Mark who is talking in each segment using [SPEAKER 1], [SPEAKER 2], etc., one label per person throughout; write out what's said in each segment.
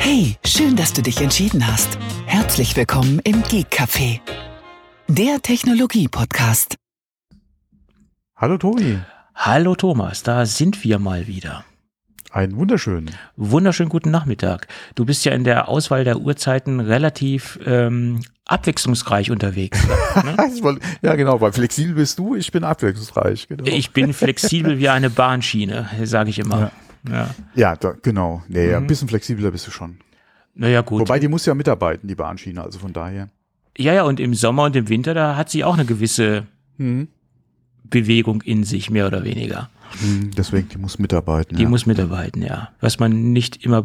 [SPEAKER 1] Hey, schön, dass du dich entschieden hast. Herzlich willkommen im Geek Café, der Technologie-Podcast.
[SPEAKER 2] Hallo Tobi.
[SPEAKER 3] Hallo Thomas, da sind wir mal wieder.
[SPEAKER 2] Einen wunderschönen
[SPEAKER 3] Guten Nachmittag. Du bist ja in der Auswahl der Uhrzeiten relativ abwechslungsreich unterwegs. Ne?
[SPEAKER 2] Ja genau, weil flexibel bist du, ich bin abwechslungsreich. Genau.
[SPEAKER 3] Ich bin flexibel wie eine Bahnschiene, sage ich immer.
[SPEAKER 2] Genau. Nee, ein bisschen flexibler bist du schon.
[SPEAKER 3] Naja, gut.
[SPEAKER 2] Wobei, die muss ja mitarbeiten, die Bahnschiene, also von daher.
[SPEAKER 3] Ja, und im Sommer und im Winter, da hat sie auch eine gewisse Bewegung in sich, mehr oder weniger.
[SPEAKER 2] Deswegen, die muss mitarbeiten.
[SPEAKER 3] Die muss mitarbeiten, ja. Was man nicht immer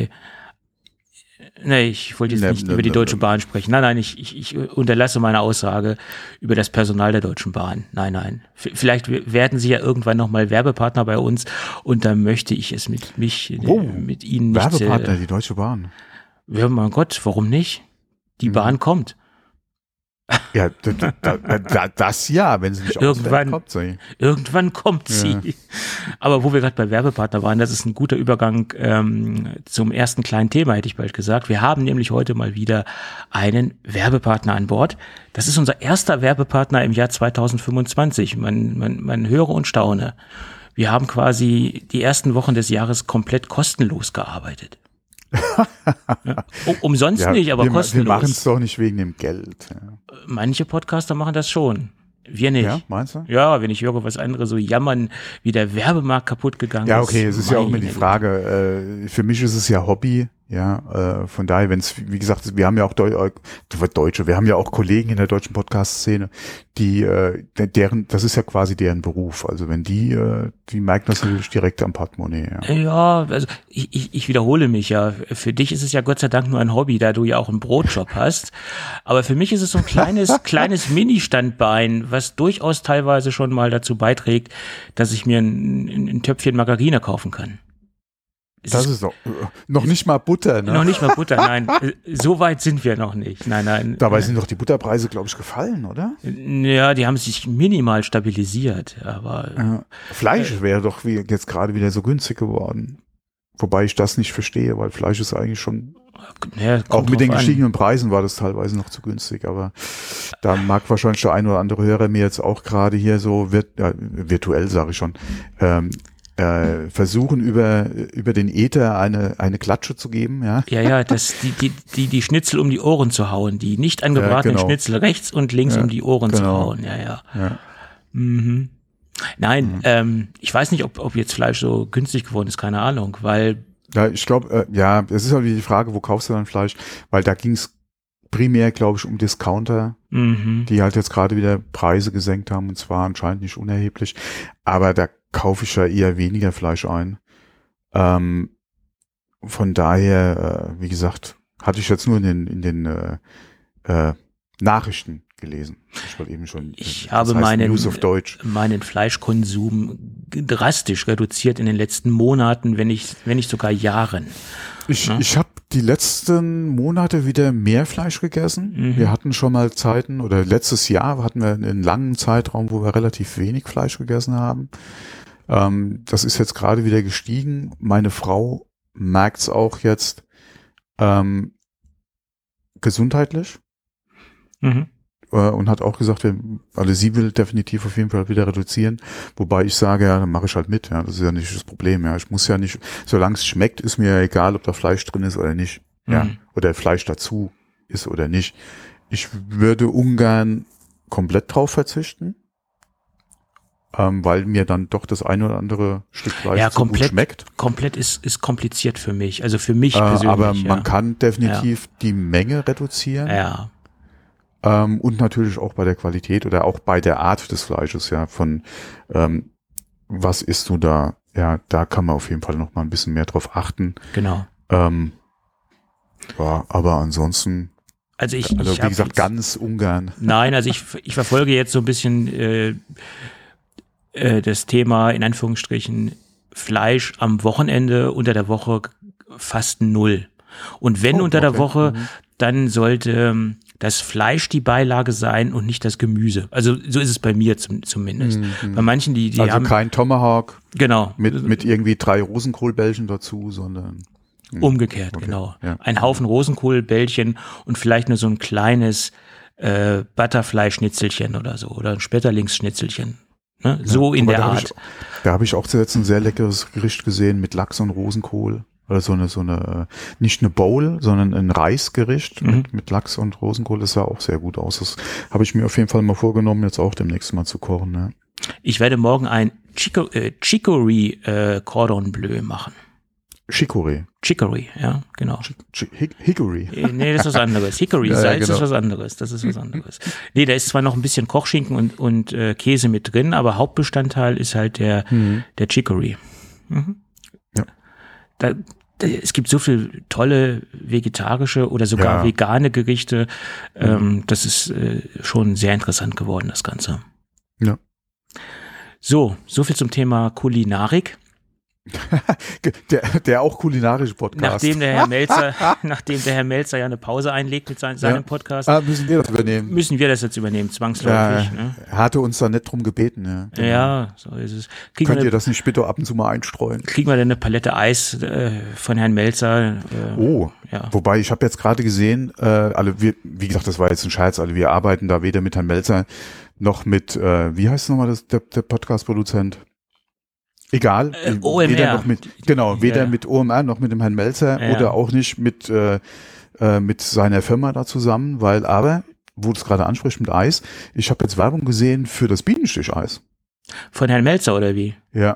[SPEAKER 3] ich wollte jetzt nicht über die Deutsche Bahn sprechen. Nein, ich unterlasse meine Aussage über das Personal der Deutschen Bahn. Nein. Vielleicht werden sie ja irgendwann nochmal Werbepartner bei uns und dann möchte ich es mit Ihnen nicht.
[SPEAKER 2] Werbepartner, die Deutsche Bahn.
[SPEAKER 3] Ja, mein Gott, warum nicht? Die Bahn kommt.
[SPEAKER 2] Ja, das ja, wenn sie nicht
[SPEAKER 3] irgendwann
[SPEAKER 2] kommt sie.
[SPEAKER 3] Irgendwann kommt sie. Ja. Aber wo wir gerade bei Werbepartner waren, das ist ein guter Übergang zum ersten kleinen Thema, hätte ich bald gesagt. Wir haben nämlich heute mal wieder einen Werbepartner an Bord. Das ist unser erster Werbepartner im Jahr 2025. Man höre und staune. Wir haben quasi die ersten Wochen des Jahres komplett kostenlos gearbeitet. Ja. Umsonst nicht, aber kostenlos.
[SPEAKER 2] Wir machen es doch nicht wegen dem Geld. Ja.
[SPEAKER 3] Manche Podcaster machen das schon. Wir nicht.
[SPEAKER 2] Ja, meinst du?
[SPEAKER 3] Ja, wenn ich höre, was andere so jammern, wie der Werbemarkt kapput gegangen ist.
[SPEAKER 2] Ja, okay, es ist ja auch immer die Frage, für mich ist es ja Hobby, ja, von daher, wenn es, wie gesagt, wir haben ja auch wir haben ja auch Kollegen in der deutschen Podcast-Szene, die, das ist ja quasi deren Beruf, also wenn die merken das natürlich direkt am Portemonnaie.
[SPEAKER 3] Ja, also ich wiederhole mich ja, für dich ist es ja Gott sei Dank nur ein Hobby, da du ja auch einen Brotjob hast, aber für mich ist es so ein kleines Mini-Standbein, was durchaus teilweise schon mal dazu beiträgt, dass ich mir ein Töpfchen Margarine kaufen kann.
[SPEAKER 2] Das ist doch noch nicht mal Butter, ne?
[SPEAKER 3] Noch nicht mal Butter, nein. So weit sind wir noch nicht. Nein.
[SPEAKER 2] Dabei sind doch die Butterpreise, glaube ich, gefallen, oder?
[SPEAKER 3] Ja, die haben sich minimal stabilisiert, aber
[SPEAKER 2] Fleisch wäre doch jetzt gerade wieder so günstig geworden. Wobei ich das nicht verstehe, weil Fleisch ist eigentlich schon, auch mit den gestiegenen Preisen war das teilweise noch zu günstig, aber da mag wahrscheinlich der ein oder andere Hörer mir jetzt auch gerade hier so virtuell, sage ich schon, versuchen über den Äther eine Klatsche zu geben, ja.
[SPEAKER 3] Ja, die Schnitzel um die Ohren zu hauen, die nicht angebratenen Schnitzel rechts und links um die Ohren zu hauen, ja. Mhm. Nein, ich weiß nicht, ob jetzt Fleisch so günstig geworden ist, keine Ahnung, weil.
[SPEAKER 2] Ja, ich glaube, es ist halt die Frage, wo kaufst du dann Fleisch, weil da ging es primär, glaube ich, um Discounter, die halt jetzt gerade wieder Preise gesenkt haben und zwar anscheinend nicht unerheblich, aber da kaufe ich ja eher weniger Fleisch ein. Von daher, wie gesagt, hatte ich jetzt nur in den Nachrichten gelesen. Ich wollte eben schon.
[SPEAKER 3] Ich habe meinen Fleischkonsum drastisch reduziert in den letzten Monaten, wenn nicht sogar Jahren.
[SPEAKER 2] Ich habe die letzten Monate wieder mehr Fleisch gegessen. Wir hatten schon mal Zeiten, oder letztes Jahr hatten wir einen langen Zeitraum, wo wir relativ wenig Fleisch gegessen haben. Das ist jetzt gerade wieder gestiegen. Meine Frau merkt's auch jetzt gesundheitlich und hat auch gesagt, sie will definitiv auf jeden Fall wieder reduzieren. Wobei ich sage, ja, dann mache ich halt mit. Ja, das ist ja nicht das Problem. Ja, ich muss ja nicht, solange es schmeckt, ist mir ja egal, ob da Fleisch drin ist oder nicht. Ja, oder Fleisch dazu ist oder nicht. Ich würde ungern komplett drauf verzichten. Weil mir dann doch das ein oder andere Stück Fleisch so gut schmeckt.
[SPEAKER 3] Komplett ist kompliziert für mich, also für mich persönlich.
[SPEAKER 2] Aber man kann definitiv die Menge reduzieren.
[SPEAKER 3] Ja.
[SPEAKER 2] Und natürlich auch bei der Qualität oder auch bei der Art des Fleisches, ja, von was isst du da? Ja, da kann man auf jeden Fall noch mal ein bisschen mehr drauf achten.
[SPEAKER 3] Genau.
[SPEAKER 2] Aber ansonsten,
[SPEAKER 3] also wie
[SPEAKER 2] gesagt, ganz ungern.
[SPEAKER 3] Nein, also ich verfolge jetzt so ein bisschen das Thema, in Anführungsstrichen, Fleisch am Wochenende, unter der Woche fast 0. Und wenn unter der Woche, dann sollte das Fleisch die Beilage sein und nicht das Gemüse. Also so ist es bei mir zumindest. Bei manchen, die
[SPEAKER 2] also haben kein Tomahawk.
[SPEAKER 3] Genau.
[SPEAKER 2] Mit irgendwie 3 Rosenkohlbällchen dazu, sondern
[SPEAKER 3] Umgekehrt,
[SPEAKER 2] okay.
[SPEAKER 3] genau.
[SPEAKER 2] Ja.
[SPEAKER 3] Ein Haufen Rosenkohlbällchen und vielleicht nur so ein kleines Butterfly-Schnitzelchen oder so oder ein Schmetterlingsschnitzelchen. Ne? So in der Art.
[SPEAKER 2] Da habe ich auch zuletzt ein sehr leckeres Gericht gesehen mit Lachs und Rosenkohl. Oder so eine, nicht eine Bowl, sondern ein Reisgericht mit Lachs und Rosenkohl. Das sah auch sehr gut aus. Das habe ich mir auf jeden Fall mal vorgenommen, jetzt auch demnächst mal zu kochen. Ne?
[SPEAKER 3] Ich werde morgen ein Chicory Cordon Bleu machen.
[SPEAKER 2] Chicory,
[SPEAKER 3] ja, genau.
[SPEAKER 2] Hickory.
[SPEAKER 3] Nee, das ist was anderes. Hickory,
[SPEAKER 2] Ja,
[SPEAKER 3] Salz
[SPEAKER 2] genau.
[SPEAKER 3] ist was anderes. Das ist was anderes. Nee, da ist zwar noch ein bisschen Kochschinken und Käse mit drin, aber Hauptbestandteil ist halt der Chicory. Mhm.
[SPEAKER 2] Ja.
[SPEAKER 3] Es gibt so viel tolle vegetarische oder sogar vegane Gerichte. Das ist schon sehr interessant geworden, das Ganze.
[SPEAKER 2] Ja.
[SPEAKER 3] So viel zum Thema Kulinarik.
[SPEAKER 2] Der auch kulinarische Podcast.
[SPEAKER 3] Nachdem der Herr Melzer ja eine Pause einlegt mit seinem Podcast,
[SPEAKER 2] müssen wir das übernehmen.
[SPEAKER 3] müssen wir das jetzt übernehmen, zwangsläufig. Ne?
[SPEAKER 2] Er hatte uns da nicht drum gebeten. Ja, genau.
[SPEAKER 3] Ja, so ist es.
[SPEAKER 2] Könnt ihr das nicht bitte ab und zu mal einstreuen?
[SPEAKER 3] Kriegen wir denn eine Palette Eis von Herrn Melzer? Ja.
[SPEAKER 2] Wobei ich habe jetzt gerade gesehen, wie gesagt, das war jetzt ein Scherz, wir arbeiten da weder mit Herrn Melzer noch mit, wie heißt nochmal der Podcast-Produzent? Egal,
[SPEAKER 3] OMR.
[SPEAKER 2] Weder mit OMR noch mit dem Herrn Melzer oder auch nicht mit seiner Firma da zusammen, aber, wo du es gerade ansprichst mit Eis, ich habe jetzt Werbung gesehen für das Bienensticheis.
[SPEAKER 3] Von Herrn Melzer oder wie?
[SPEAKER 2] Ja.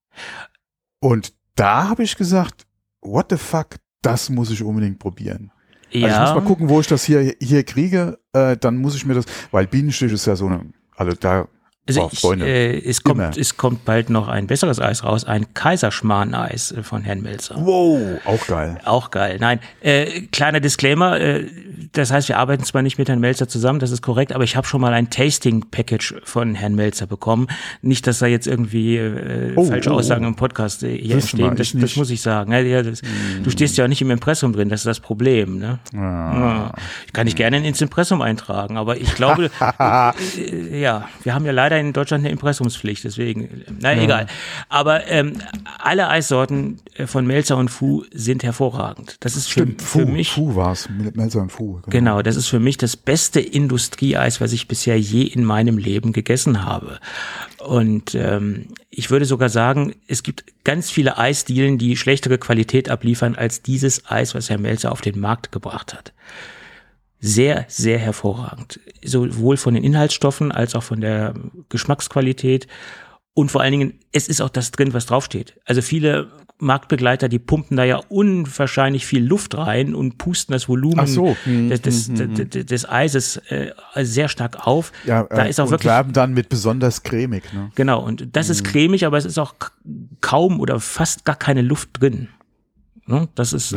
[SPEAKER 2] Und da habe ich gesagt, what the fuck, das muss ich unbedingt probieren.
[SPEAKER 3] Ja.
[SPEAKER 2] Also ich muss mal gucken, wo ich das hier kriege, dann muss ich mir das, weil Bienenstich ist ja so eine, Freunde.
[SPEAKER 3] Es kommt bald noch ein besseres Eis raus, ein Kaiserschmarrn-Eis von Herrn Melzer.
[SPEAKER 2] Wow, auch geil.
[SPEAKER 3] Auch geil. Nein, kleiner Disclaimer, das heißt, wir arbeiten zwar nicht mit Herrn Melzer zusammen, das ist korrekt, aber ich habe schon mal ein Tasting-Package von Herrn Melzer bekommen. Nicht, dass da jetzt irgendwie falsche Aussagen im Podcast hier entstehen, das muss ich sagen. Du stehst ja auch nicht im Impressum drin, das ist das Problem. Ne? Ich kann dich gerne ins Impressum eintragen, aber ich glaube, wir haben ja leider in Deutschland eine Impressumspflicht, deswegen, egal. Aber alle Eissorten von Melzer und Fu sind hervorragend. Das ist für mich.
[SPEAKER 2] Fu war es, Melzer und Fu.
[SPEAKER 3] Genau, das ist für mich das beste Industrieeis, was ich bisher je in meinem Leben gegessen habe. Und ich würde sogar sagen, es gibt ganz viele Eisdielen, die schlechtere Qualität abliefern als dieses Eis, was Herr Melzer auf den Markt gebracht hat. Sehr, sehr hervorragend. Sowohl von den Inhaltsstoffen als auch von der Geschmacksqualität. Und vor allen Dingen, es ist auch das drin, was draufsteht. Also viele Marktbegleiter, die pumpen da ja unwahrscheinlich viel Luft rein und pusten das Volumen des Eises sehr stark auf.
[SPEAKER 2] Ja,
[SPEAKER 3] da ist auch wirklich
[SPEAKER 2] werben dann mit besonders cremig. Ne?
[SPEAKER 3] Genau, und das ist cremig, aber es ist auch kaum oder fast gar keine Luft drin. Das ist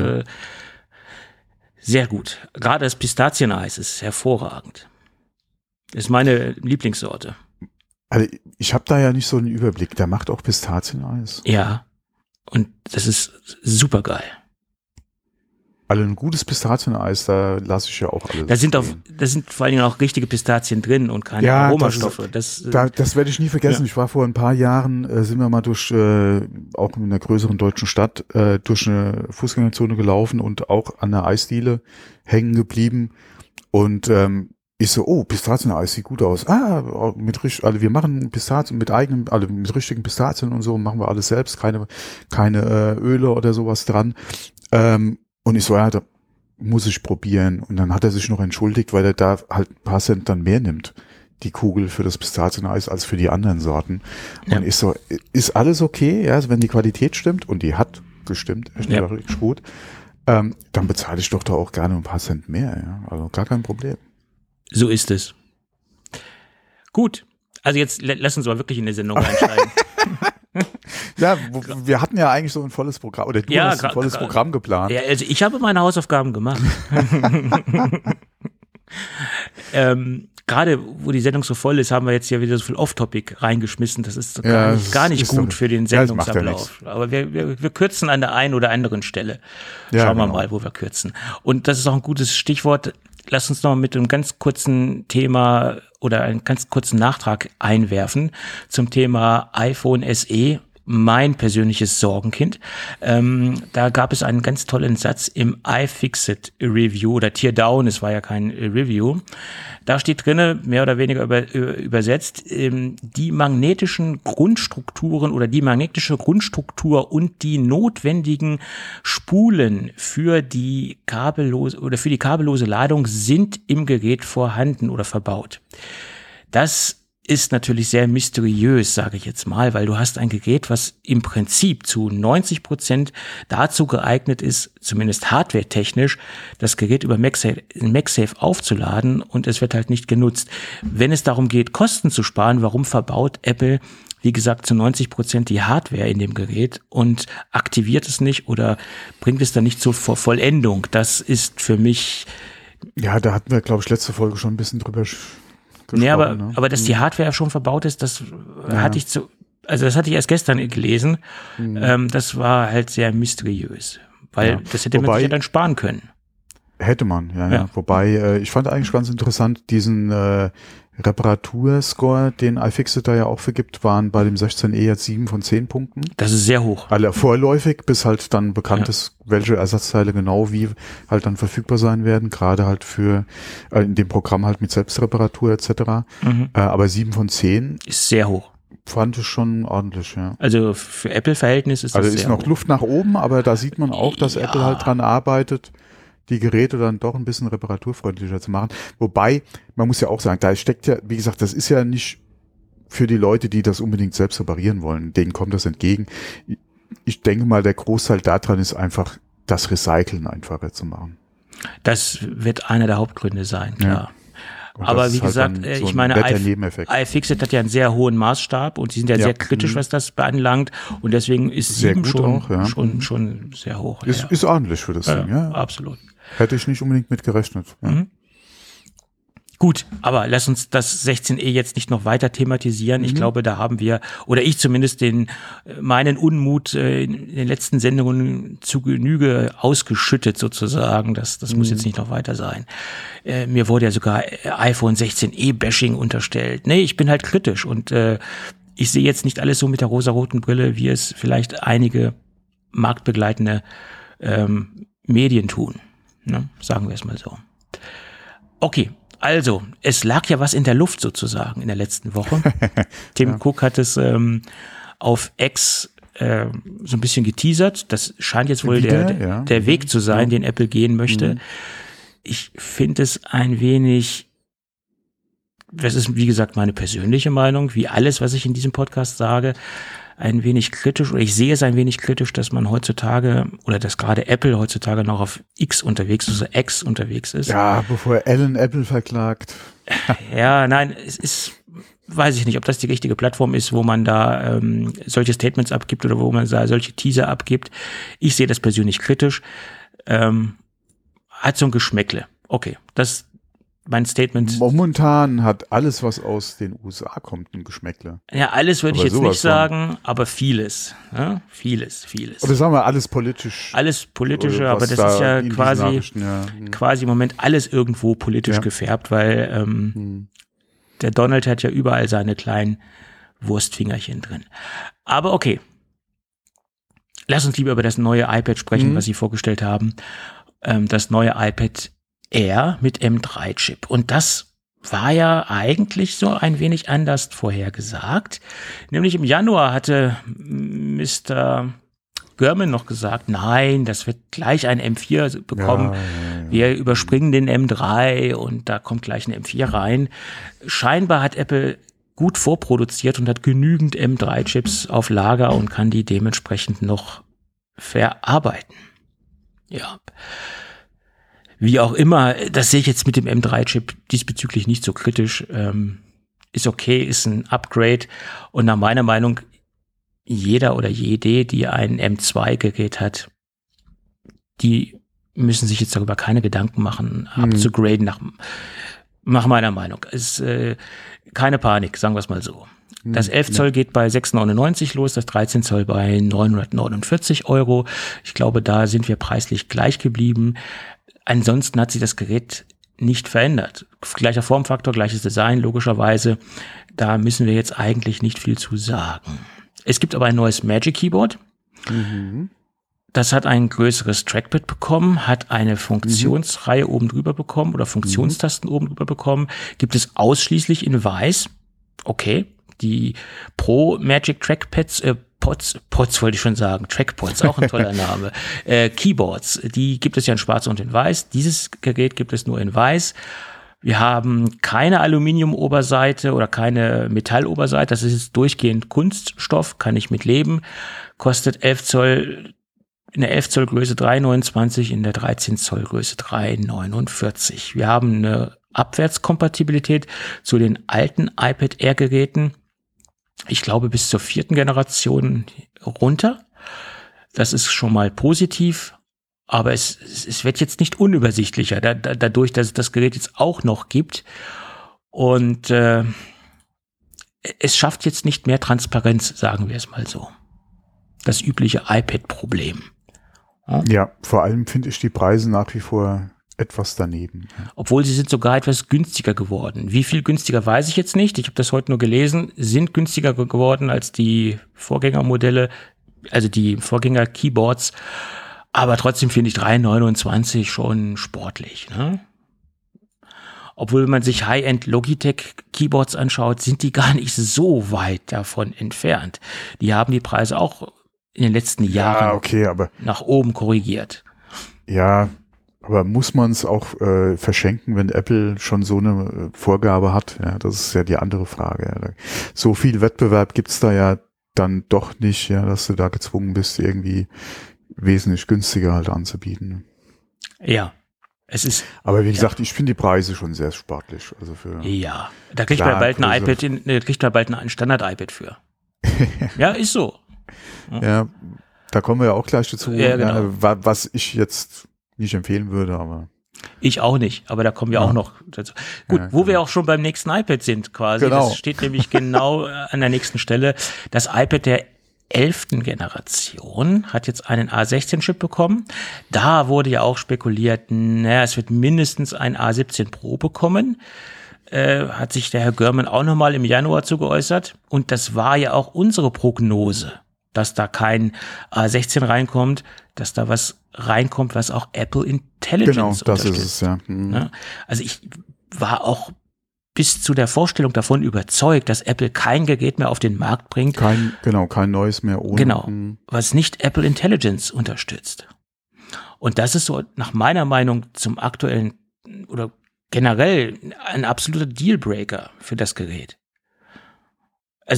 [SPEAKER 3] sehr gut. Gerade das Pistazieneis ist hervorragend. Ist meine Lieblingssorte.
[SPEAKER 2] Also ich habe da ja nicht so einen Überblick. Der macht auch Pistazieneis.
[SPEAKER 3] Ja, und das ist super geil.
[SPEAKER 2] Also ein gutes Pistazieneis, da lasse ich ja auch alles.
[SPEAKER 3] Da sind vor allen Dingen auch richtige Pistazien drin und keine Aromastoffe. Das
[SPEAKER 2] werde ich nie vergessen. Ja. Ich war vor ein paar Jahren, sind wir mal durch, auch in einer größeren deutschen Stadt, durch eine Fußgängerzone gelaufen und auch an der Eisdiele hängen geblieben. Und ich so, Pistazieneis sieht gut aus. Wir machen Pistazien mit mit richtigen Pistazien und so, machen wir alles selbst, keine Öle oder sowas dran. Und ich so, da muss ich probieren. Und dann hat er sich noch entschuldigt, weil er da halt ein paar Cent dann mehr nimmt, die Kugel für das Pistazieneis, als für die anderen Sorten. Ja. Und ich so, ist alles okay, also wenn die Qualität stimmt, und die hat gestimmt, echt richtig gut, dann bezahle ich doch da auch gerne ein paar Cent mehr. Ja? Also gar kein Problem.
[SPEAKER 3] So ist es. Gut, also jetzt lass uns mal wirklich in die Sendung einsteigen.
[SPEAKER 2] Ja, wir hatten ja eigentlich so ein volles Programm, oder du hast ein volles Programm geplant.
[SPEAKER 3] Ja, also ich habe meine Hausaufgaben gemacht. Gerade wo die Sendung so voll ist, haben wir jetzt ja wieder so viel Off-Topic reingeschmissen. Das ist gar nicht gut für den Sendungsablauf. Aber wir kürzen an der einen oder anderen Stelle. Schauen wir mal, wo wir kürzen. Und das ist auch ein gutes Stichwort. Lass uns noch mit einem ganz kurzen Thema oder einen ganz kurzen Nachtrag einwerfen zum Thema iPhone SE. mein persönliches Sorgenkind. Da gab es einen ganz tollen Satz im iFixit Review oder Teardown, es war ja kein Review. Da steht drinne, mehr oder weniger übersetzt, die magnetischen Grundstrukturen oder die magnetische Grundstruktur und die notwendigen Spulen für die kabellose Ladung sind im Gerät vorhanden oder verbaut. Das ist natürlich sehr mysteriös, sage ich jetzt mal, weil du hast ein Gerät, was im Prinzip zu 90% dazu geeignet ist, zumindest hardwaretechnisch, das Gerät über MagSafe aufzuladen und es wird halt nicht genutzt. Wenn es darum geht, Kosten zu sparen, warum verbaut Apple, wie gesagt, zu 90% die Hardware in dem Gerät und aktiviert es nicht oder bringt es dann nicht zur Vollendung? Das ist für mich...
[SPEAKER 2] Ja, da hatten wir, glaube ich, letzte Folge schon ein bisschen drüber gesprochen.
[SPEAKER 3] Nee, aber dass die Hardware schon verbaut ist, das hatte ich das hatte ich erst gestern gelesen. Das war halt sehr mysteriös, weil das hätte man sich ja dann sparen können.
[SPEAKER 2] Hätte man, ja. Wobei, ich fand eigentlich ganz interessant, diesen Reparaturscore, den iFixit da ja auch vergibt, waren bei dem 16e jetzt 7 von 10 Punkten.
[SPEAKER 3] Das ist sehr hoch.
[SPEAKER 2] Alle vorläufig, bis halt dann bekannt ist, welche Ersatzteile genau wie halt dann verfügbar sein werden, gerade halt für in dem Programm halt mit Selbstreparatur etc. Aber 7 von 10
[SPEAKER 3] ist sehr hoch.
[SPEAKER 2] Fand ich schon ordentlich, ja.
[SPEAKER 3] Also für Apple-Verhältnis ist das sehr hoch.
[SPEAKER 2] Also ist noch Luft nach oben, aber da sieht man auch, dass Apple halt dran arbeitet, die Geräte dann doch ein bisschen reparaturfreundlicher zu machen. Wobei, man muss ja auch sagen, da steckt ja, wie gesagt, das ist ja nicht für die Leute, die das unbedingt selbst reparieren wollen. Denen kommt das entgegen. Ich denke mal, der Großteil daran ist einfach, das Recyceln einfacher zu machen.
[SPEAKER 3] Das wird einer der Hauptgründe sein, klar. Ja. Aber wie gesagt, so ich meine, iFixit hat ja einen sehr hohen Maßstab und sie sind ja sehr kritisch, was das beanlangt. Und deswegen ist 7 schon sehr hoch.
[SPEAKER 2] Ist ordentlich für das Ding, ja.
[SPEAKER 3] Absolut.
[SPEAKER 2] Hätte ich nicht unbedingt mit gerechnet. Ja.
[SPEAKER 3] Gut, aber lass uns das 16e jetzt nicht noch weiter thematisieren. Ich glaube, da haben wir, oder ich zumindest meinen Unmut in den letzten Sendungen zu Genüge ausgeschüttet sozusagen. Das muss jetzt nicht noch weiter sein. Mir wurde ja sogar iPhone 16e Bashing unterstellt. Nee, ich bin halt kritisch und ich sehe jetzt nicht alles so mit der rosaroten Brille, wie es vielleicht einige marktbegleitende Medien tun. Ne? Sagen wir es mal so. Okay. Also, es lag ja was in der Luft sozusagen in der letzten Woche. Tim Cook hat es auf X so ein bisschen geteasert. Das scheint jetzt wohl der Weg zu sein, den Apple gehen möchte. Ich finde es ein wenig, das ist wie gesagt meine persönliche Meinung, wie alles, was ich in diesem Podcast sage, ein wenig kritisch, oder ich sehe es ein wenig kritisch, dass man heutzutage, oder dass gerade Apple heutzutage noch auf X unterwegs ist, also X unterwegs ist.
[SPEAKER 2] Ja, bevor Alan Apple verklagt.
[SPEAKER 3] Ja, nein, es ist, weiß ich nicht, ob das die richtige Plattform ist, wo man da solche Statements abgibt oder wo man da solche Teaser abgibt. Ich sehe das persönlich kritisch. Hat so ein Geschmäckle. Okay, das mein Statement.
[SPEAKER 2] Momentan hat alles, was aus den USA kommt, ein Geschmäckle.
[SPEAKER 3] Ja, alles würde ich jetzt nicht sagen, aber vieles. Ja? Vieles.
[SPEAKER 2] Oder sagen wir alles politisch.
[SPEAKER 3] Alles politische, aber das ist ja quasi im Moment alles irgendwo politisch gefärbt, weil der Donald hat ja überall seine kleinen Wurstfingerchen drin. Aber okay. Lass uns lieber über das neue iPad sprechen, was Sie vorgestellt haben. Das neue iPad Air mit M3-Chip. Und das war ja eigentlich so ein wenig anders vorhergesagt. Nämlich im Januar hatte Mr. Gurman noch gesagt, nein, das wird gleich ein M4 bekommen. Ja. Wir überspringen den M3 und da kommt gleich ein M4 rein. Scheinbar hat Apple gut vorproduziert und hat genügend M3-Chips auf Lager und kann die dementsprechend noch verarbeiten. Ja. Wie auch immer, das sehe ich jetzt mit dem M3-Chip diesbezüglich nicht so kritisch. Ist okay, ist ein Upgrade. Und nach meiner Meinung, jeder oder jede, die ein M2-Gerät hat, die müssen sich jetzt darüber keine Gedanken machen, abzugraden nach meiner Meinung. Ist keine Panik, sagen wir es mal so. Das 11 Zoll geht bei 6,99 los, das 13 Zoll bei 949 €. Ich glaube, da sind wir preislich gleich geblieben. Ansonsten hat sich das Gerät nicht verändert. Gleicher Formfaktor, gleiches Design, logischerweise. Da müssen wir jetzt eigentlich nicht viel zu sagen. Es gibt aber ein neues Magic Keyboard. Das hat ein größeres Trackpad bekommen, hat eine Funktionsreihe oben drüber bekommen oder Funktionstasten oben drüber bekommen. Gibt es ausschließlich in weiß. Okay, die Pro Magic Trackpads, Pods wollte ich schon sagen, Trackpods, auch ein toller Name. Keyboards, die gibt es ja in schwarz und in weiß. Dieses Gerät gibt es nur in weiß. Wir haben keine Aluminiumoberseite oder keine Metalloberseite. Das ist jetzt durchgehend Kunststoff, kann ich mit leben. Kostet 11 Zoll, in der 11 Zoll Größe 3,29, in der 13 Zoll Größe 3,49. Wir haben eine Abwärtskompatibilität zu den alten iPad Air Geräten. Ich glaube bis zur 4. Generation runter. Das ist schon mal positiv. Aber es wird jetzt nicht unübersichtlicher, dadurch, dass es das Gerät jetzt auch noch gibt. Und es schafft jetzt nicht mehr Transparenz, sagen wir es mal so. Das übliche iPad-Problem.
[SPEAKER 2] Ja, vor allem finde ich die Preise nach wie vor etwas daneben.
[SPEAKER 3] Obwohl sie sind sogar etwas günstiger geworden. Wie viel günstiger, weiß ich jetzt nicht. Ich habe das heute nur gelesen. Sind günstiger geworden als die Vorgängermodelle, also die Vorgänger-Keyboards. Aber trotzdem finde ich 3,29 schon sportlich, ne? Obwohl, wenn man sich High-End Logitech-Keyboards anschaut, sind die gar nicht so weit davon entfernt. Die haben die Preise auch in den letzten Jahren nach oben korrigiert.
[SPEAKER 2] Ja, aber muss man es auch verschenken, wenn Apple schon so eine Vorgabe hat? Ja, das ist ja die andere Frage. So viel Wettbewerb gibt's da ja dann doch nicht, ja, dass du da gezwungen bist, irgendwie wesentlich günstiger halt anzubieten.
[SPEAKER 3] Ja, es ist.
[SPEAKER 2] Aber wie gesagt, ich finde die Preise schon sehr sportlich. Also
[SPEAKER 3] da kriegt man bald ein iPad, kriegt man bald ein Standard-iPad für. Ja, ist so.
[SPEAKER 2] Ja, da kommen wir ja auch gleich dazu,
[SPEAKER 3] ja, genau.
[SPEAKER 2] Was ich jetzt nicht empfehlen würde, aber.
[SPEAKER 3] Ich auch nicht, aber da kommen wir auch noch dazu. Gut, wo wir auch schon beim nächsten iPad sind quasi.
[SPEAKER 2] Genau.
[SPEAKER 3] Das steht nämlich genau an der nächsten Stelle. Das iPad der 11. Generation hat jetzt einen A16-Chip bekommen. Da wurde ja auch spekuliert, es wird mindestens ein A17 Pro bekommen. Hat sich der Herr Görman auch nochmal im Januar zu geäußert. Und das war ja auch unsere Prognose, dass da kein A16 reinkommt, dass da was reinkommt, was auch Apple Intelligence
[SPEAKER 2] unterstützt. Genau, das ist es, ja.
[SPEAKER 3] Ja. Also ich war auch bis zu der Vorstellung davon überzeugt, dass Apple kein Gerät mehr auf den Markt bringt.
[SPEAKER 2] Kein neues mehr ohne.
[SPEAKER 3] Genau, was nicht Apple Intelligence unterstützt. Und das ist so nach meiner Meinung zum aktuellen oder generell ein absoluter Dealbreaker für das Gerät. Also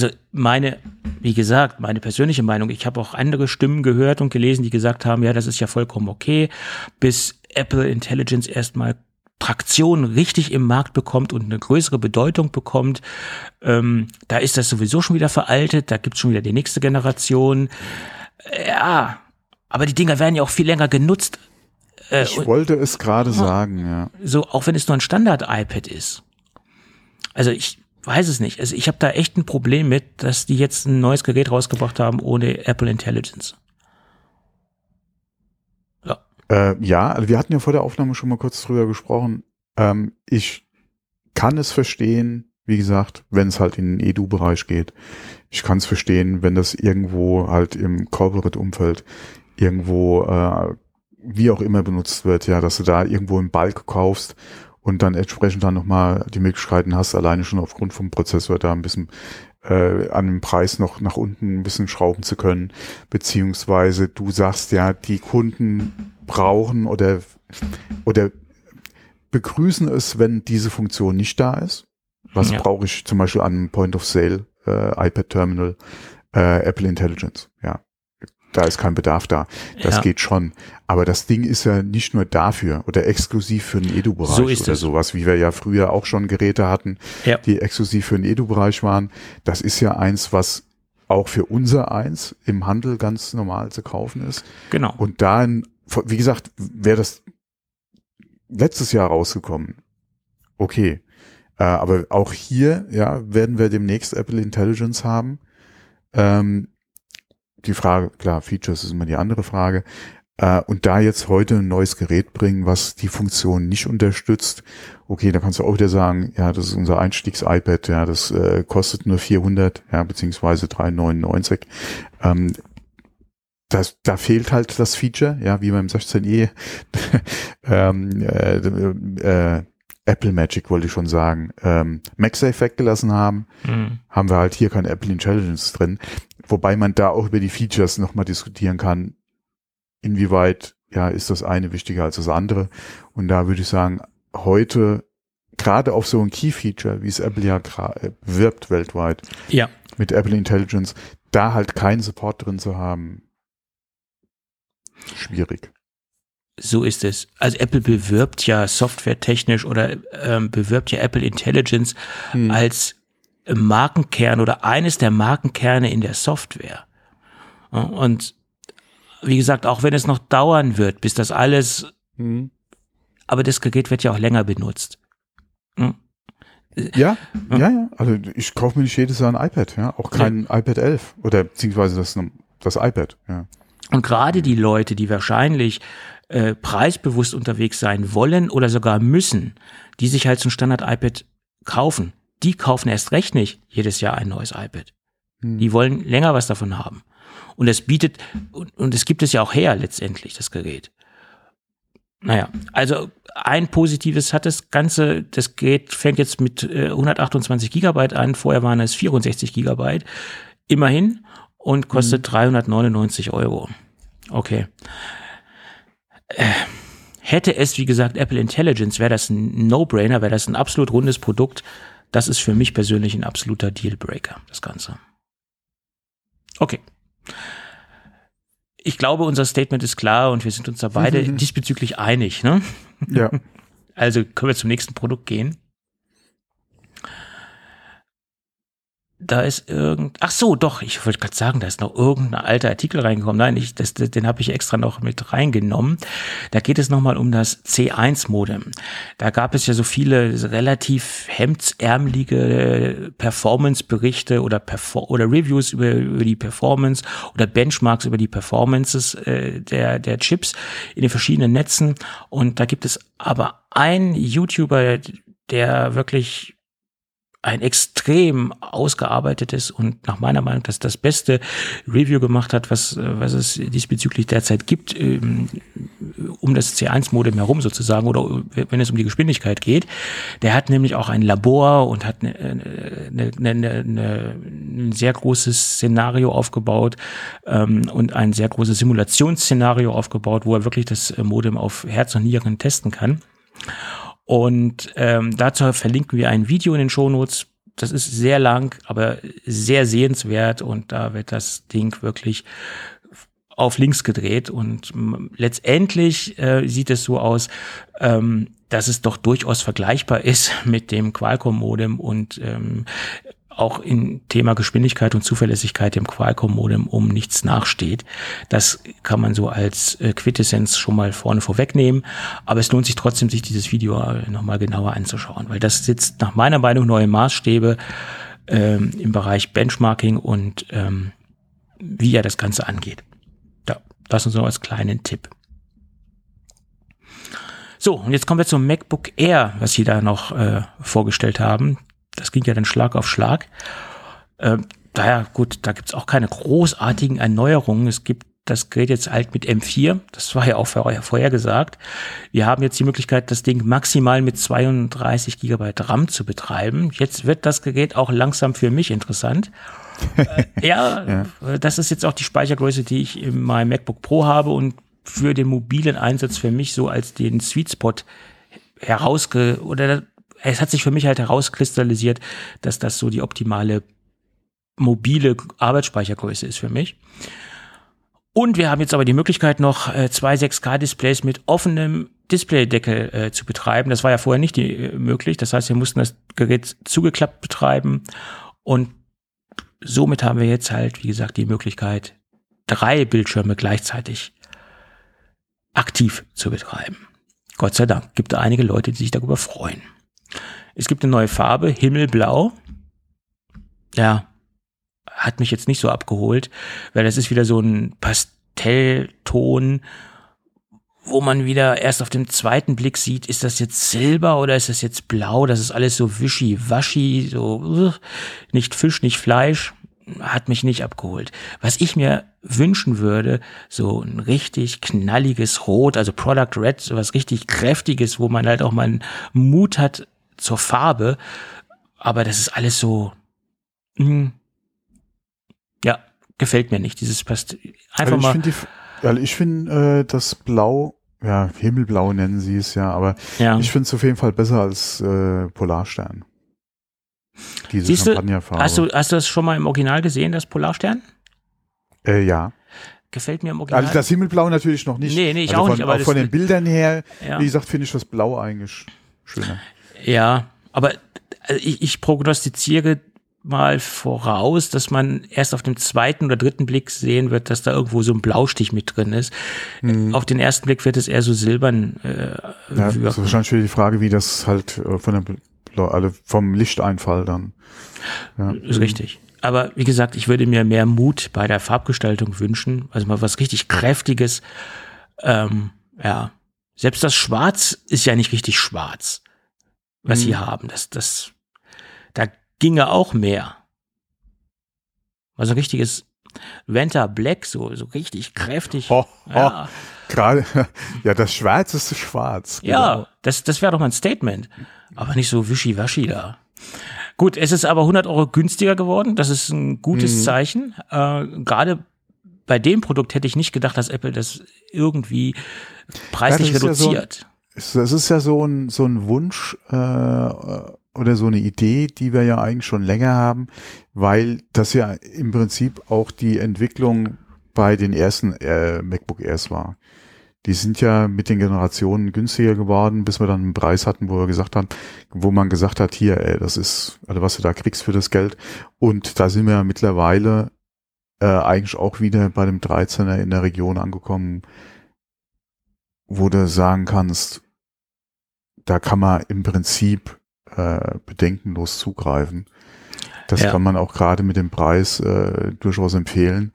[SPEAKER 3] wie gesagt, meine persönliche Meinung, ich habe auch andere Stimmen gehört und gelesen, die gesagt haben, ja, das ist ja vollkommen okay, bis Apple Intelligence erstmal Traktion richtig im Markt bekommt und eine größere Bedeutung bekommt. Da ist das sowieso schon wieder veraltet, da gibt's schon wieder die nächste Generation. Ja, aber die Dinger werden ja auch viel länger genutzt.
[SPEAKER 2] Ich wollte es gerade sagen, ja.
[SPEAKER 3] So, auch wenn es nur ein Standard-iPad ist. Also ich weiß es nicht. Also ich habe da echt ein Problem mit, dass die jetzt ein neues Gerät rausgebracht haben ohne Apple Intelligence.
[SPEAKER 2] Ja, also wir hatten ja vor der Aufnahme schon mal kurz drüber gesprochen. Ich kann es verstehen, wie gesagt, wenn es halt in den Edu-Bereich geht. Ich kann es verstehen, wenn das irgendwo halt im Corporate-Umfeld irgendwo wie auch immer benutzt wird, ja, dass du da irgendwo im Bulk kaufst und dann entsprechend dann nochmal die Möglichkeiten hast, alleine schon aufgrund vom Prozessor da ein bisschen an dem Preis noch nach unten ein bisschen schrauben zu können, beziehungsweise du sagst ja, die Kunden brauchen oder begrüßen es, wenn diese Funktion nicht da ist. Was brauche ich zum Beispiel an Point of Sale, iPad Terminal, Apple Intelligence, ja. Da ist kein Bedarf da. Das geht schon. Aber das Ding ist ja nicht nur dafür oder exklusiv für den Edu-Bereich oder sowas, wie wir ja früher auch schon Geräte hatten, die exklusiv für den Edu-Bereich waren. Das ist ja eins, was auch für unser eins im Handel ganz normal zu kaufen ist.
[SPEAKER 3] Genau.
[SPEAKER 2] Und dann, wie gesagt, wäre das letztes Jahr rausgekommen. Okay. Aber auch hier, ja, werden wir demnächst Apple Intelligence haben. Die Frage, klar, Features ist immer die andere Frage. Und da jetzt heute ein neues Gerät bringen, was die Funktion nicht unterstützt, okay, da kannst du auch wieder sagen, ja, das ist unser Einstiegs-iPad, ja, das kostet nur 400, ja, beziehungsweise 399. Da fehlt halt das Feature, ja, wie beim 16e, Apple Magic wollte ich schon sagen, MagSafe weggelassen haben, haben wir halt hier kein Apple Intelligence drin, wobei man da auch über die Features nochmal diskutieren kann, inwieweit, ja, ist das eine wichtiger als das andere. Und da würde ich sagen, heute, gerade auf so ein Key-Feature, wie es Apple ja wirbt weltweit,
[SPEAKER 3] ja,
[SPEAKER 2] mit Apple Intelligence, da halt keinen Support drin zu haben, schwierig.
[SPEAKER 3] So ist es. Also Apple bewirbt ja softwaretechnisch oder bewirbt ja Apple Intelligence als Markenkern oder eines der Markenkerne in der Software. Und wie gesagt, auch wenn es noch dauern wird, bis das alles, aber das Gerät wird ja auch länger benutzt.
[SPEAKER 2] Ja. Also ich kaufe mir nicht jedes Jahr ein iPad, ja, auch kein iPad 11 oder beziehungsweise das iPad, ja.
[SPEAKER 3] Und gerade die Leute, die wahrscheinlich preisbewusst unterwegs sein wollen oder sogar müssen, die sich halt so ein Standard-iPad kaufen, die kaufen erst recht nicht jedes Jahr ein neues iPad. Die wollen länger was davon haben. Und es bietet, und es gibt es ja auch her letztendlich, das Gerät. Naja, also ein Positives hat das Ganze, das Gerät fängt jetzt mit 128 Gigabyte an, vorher waren es 64 Gigabyte, immerhin, und kostet 399 €. Okay. Hätte es, wie gesagt, Apple Intelligence, wäre das ein No-Brainer, wäre das ein absolut rundes Produkt. Das ist für mich persönlich ein absoluter Dealbreaker, das Ganze. Okay. Ich glaube, unser Statement ist klar und wir sind uns da beide diesbezüglich einig, ne?
[SPEAKER 2] Ja.
[SPEAKER 3] Also können wir zum nächsten Produkt gehen. Da ist ach so, doch, ich wollte gerade sagen, da ist noch irgendein alter Artikel reingekommen. Nein, den habe ich extra noch mit reingenommen. Da geht es nochmal um das C1-Modem. Da gab es ja so viele relativ hemdsärmelige Performance-Berichte oder Reviews über die Performance oder Benchmarks über die Performances der Chips in den verschiedenen Netzen. Und da gibt es aber einen YouTuber, der wirklich ein extrem ausgearbeitetes und nach meiner Meinung das beste Review gemacht hat, was es diesbezüglich derzeit gibt, um das C1-Modem herum sozusagen, oder wenn es um die Geschwindigkeit geht. Der hat nämlich auch ein Labor und hat ein sehr großes Szenario aufgebaut und ein sehr großes Simulationsszenario aufgebaut, wo er wirklich das Modem auf Herz und Nieren testen kann. Und dazu verlinken wir ein Video in den Shownotes. Das ist sehr lang, aber sehr sehenswert und da wird das Ding wirklich auf links gedreht und letztendlich sieht es so aus, dass es doch durchaus vergleichbar ist mit dem Qualcomm-Modem und auch im Thema Geschwindigkeit und Zuverlässigkeit dem Qualcomm-Modem um nichts nachsteht. Das kann man so als Quintessenz schon mal vorne vorwegnehmen. Aber es lohnt sich trotzdem, sich dieses Video nochmal genauer anzuschauen, weil das setzt nach meiner Meinung neue Maßstäbe im Bereich Benchmarking und wie er das Ganze angeht. Ja, das uns noch als kleinen Tipp. So, und jetzt kommen wir zum MacBook Air, was Sie da noch vorgestellt haben. Das ging ja dann Schlag auf Schlag. Daher, gut, da gibt's auch keine großartigen Erneuerungen. Es gibt das Gerät jetzt halt mit M4. Das war ja auch vorher gesagt. Wir haben jetzt die Möglichkeit, das Ding maximal mit 32 GB RAM zu betreiben. Jetzt wird das Gerät auch langsam für mich interessant. Ja, das ist jetzt auch die Speichergröße, die ich in meinem MacBook Pro habe und für den mobilen Einsatz für mich so als den Sweet Spot es hat sich für mich halt herauskristallisiert, dass das so die optimale mobile Arbeitsspeichergröße ist für mich. Und wir haben jetzt aber die Möglichkeit noch 2 6K-Displays mit offenem Displaydeckel zu betreiben. Das war ja vorher nicht möglich. Das heißt, wir mussten das Gerät zugeklappt betreiben und somit haben wir jetzt halt, wie gesagt, die Möglichkeit, 3 Bildschirme gleichzeitig aktiv zu betreiben. Gott sei Dank gibt es einige Leute, die sich darüber freuen. Es gibt eine neue Farbe, Himmelblau. Ja, hat mich jetzt nicht so abgeholt, weil das ist wieder so ein Pastellton wo man wieder erst auf dem zweiten Blick sieht, ist das jetzt Silber oder ist das jetzt blau? Das ist alles so wischiwaschi, so nicht Fisch, nicht Fleisch. Hat mich nicht abgeholt. Was ich mir wünschen würde, so ein richtig knalliges Rot, also Product Red, so was richtig Kräftiges, wo man halt auch mal einen Mut hat zur Farbe. Aber das ist alles so, ja, gefällt mir nicht. Dieses passt einfach
[SPEAKER 2] mal. Ich finde das Blau, ja, Himmelblau nennen sie es ja, aber ich finde es auf jeden Fall besser als Polarstern. Diese Champagnerfarbe.
[SPEAKER 3] Hast du das schon mal im Original gesehen, das Polarstern?
[SPEAKER 2] Ja.
[SPEAKER 3] Gefällt mir im Original.
[SPEAKER 2] Also das Himmelblau natürlich noch nicht.
[SPEAKER 3] Nee, ich
[SPEAKER 2] also
[SPEAKER 3] auch nicht. Aber
[SPEAKER 2] auch von den Bildern her,
[SPEAKER 3] ja.
[SPEAKER 2] Wie gesagt, finde ich das Blau eigentlich schöner.
[SPEAKER 3] Ja, aber ich prognostiziere mal voraus, dass man erst auf dem zweiten oder dritten Blick sehen wird, dass da irgendwo so ein Blaustich mit drin ist. Auf den ersten Blick wird es eher so silbern
[SPEAKER 2] das ist wahrscheinlich wieder die Frage, wie das halt vom Lichteinfall dann. Ja.
[SPEAKER 3] Ist richtig. Aber wie gesagt, ich würde mir mehr Mut bei der Farbgestaltung wünschen. Also mal was richtig Kräftiges. Ja. Selbst das Schwarz ist ja nicht richtig schwarz, was sie haben. Da ginge auch mehr. Also ein richtiges Vanta Black, so richtig kräftig. Ja.
[SPEAKER 2] Gerade, ja, das Schwarz ist schwarz.
[SPEAKER 3] Ja,
[SPEAKER 2] genau.
[SPEAKER 3] das wäre doch mal ein Statement. Aber nicht so wischiwaschi da. Gut, es ist aber 100 Euro günstiger geworden. Das ist ein gutes Zeichen. Gerade bei dem Produkt hätte ich nicht gedacht, dass Apple das irgendwie preislich reduziert.
[SPEAKER 2] Das ist ja so ein Wunsch oder so eine Idee, die wir ja eigentlich schon länger haben, weil das ja im Prinzip auch die Entwicklung bei den ersten MacBook Airs war. Die sind ja mit den Generationen günstiger geworden, bis wir dann einen Preis hatten, wo man gesagt hat, hier, das ist, also was du da kriegst für das Geld. Und da sind wir ja mittlerweile eigentlich auch wieder bei dem 13er in der Region angekommen, wo du sagen kannst, da kann man im Prinzip bedenkenlos zugreifen. Das kann man auch gerade mit dem Preis durchaus empfehlen.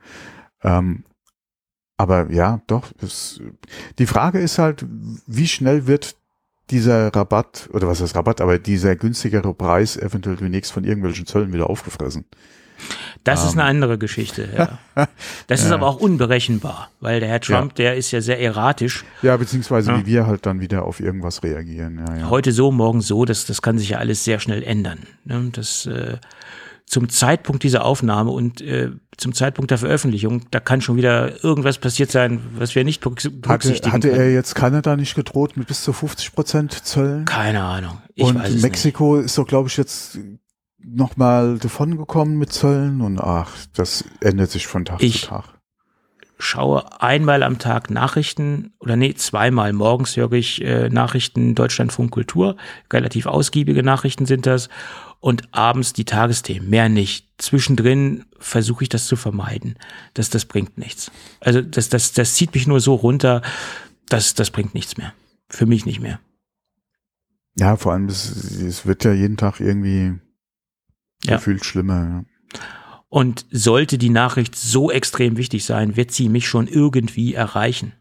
[SPEAKER 2] Aber ja, doch. Die Frage ist halt, wie schnell wird dieser Rabatt, oder was heißt Rabatt, aber dieser günstigere Preis eventuell demnächst von irgendwelchen Zöllen wieder aufgefressen.
[SPEAKER 3] Das ist eine andere Geschichte, ja. Das ist aber auch unberechenbar, weil der Herr Trump, der ist ja sehr erratisch.
[SPEAKER 2] Ja, beziehungsweise wie wir halt dann wieder auf irgendwas reagieren. Ja.
[SPEAKER 3] Heute so, morgen so, das kann sich ja alles sehr schnell ändern. Ne? Das zum Zeitpunkt dieser Aufnahme und zum Zeitpunkt der Veröffentlichung, da kann schon wieder irgendwas passiert sein, was wir nicht berücksichtigen
[SPEAKER 2] Hatte er jetzt Kanada nicht gedroht mit bis zu 50% Zöllen?
[SPEAKER 3] Keine Ahnung.
[SPEAKER 2] Ich weiß es Mexiko nicht. Ist doch, glaube ich, jetzt nochmal davon gekommen mit Zöllen und das ändert sich von Tag zu Tag.
[SPEAKER 3] Schaue einmal am Tag Nachrichten, zweimal. Morgens höre ich Nachrichten Deutschlandfunk Kultur, relativ ausgiebige Nachrichten sind das, und abends die Tagesthemen, mehr nicht. Zwischendrin versuche ich das zu vermeiden. Das bringt nichts. Also das zieht mich nur so runter, das bringt nichts mehr. Für mich nicht mehr.
[SPEAKER 2] Ja, vor allem, es wird ja jeden Tag irgendwie gefühlt schlimmer. Ja.
[SPEAKER 3] Und sollte die Nachricht so extrem wichtig sein, wird sie mich schon irgendwie erreichen.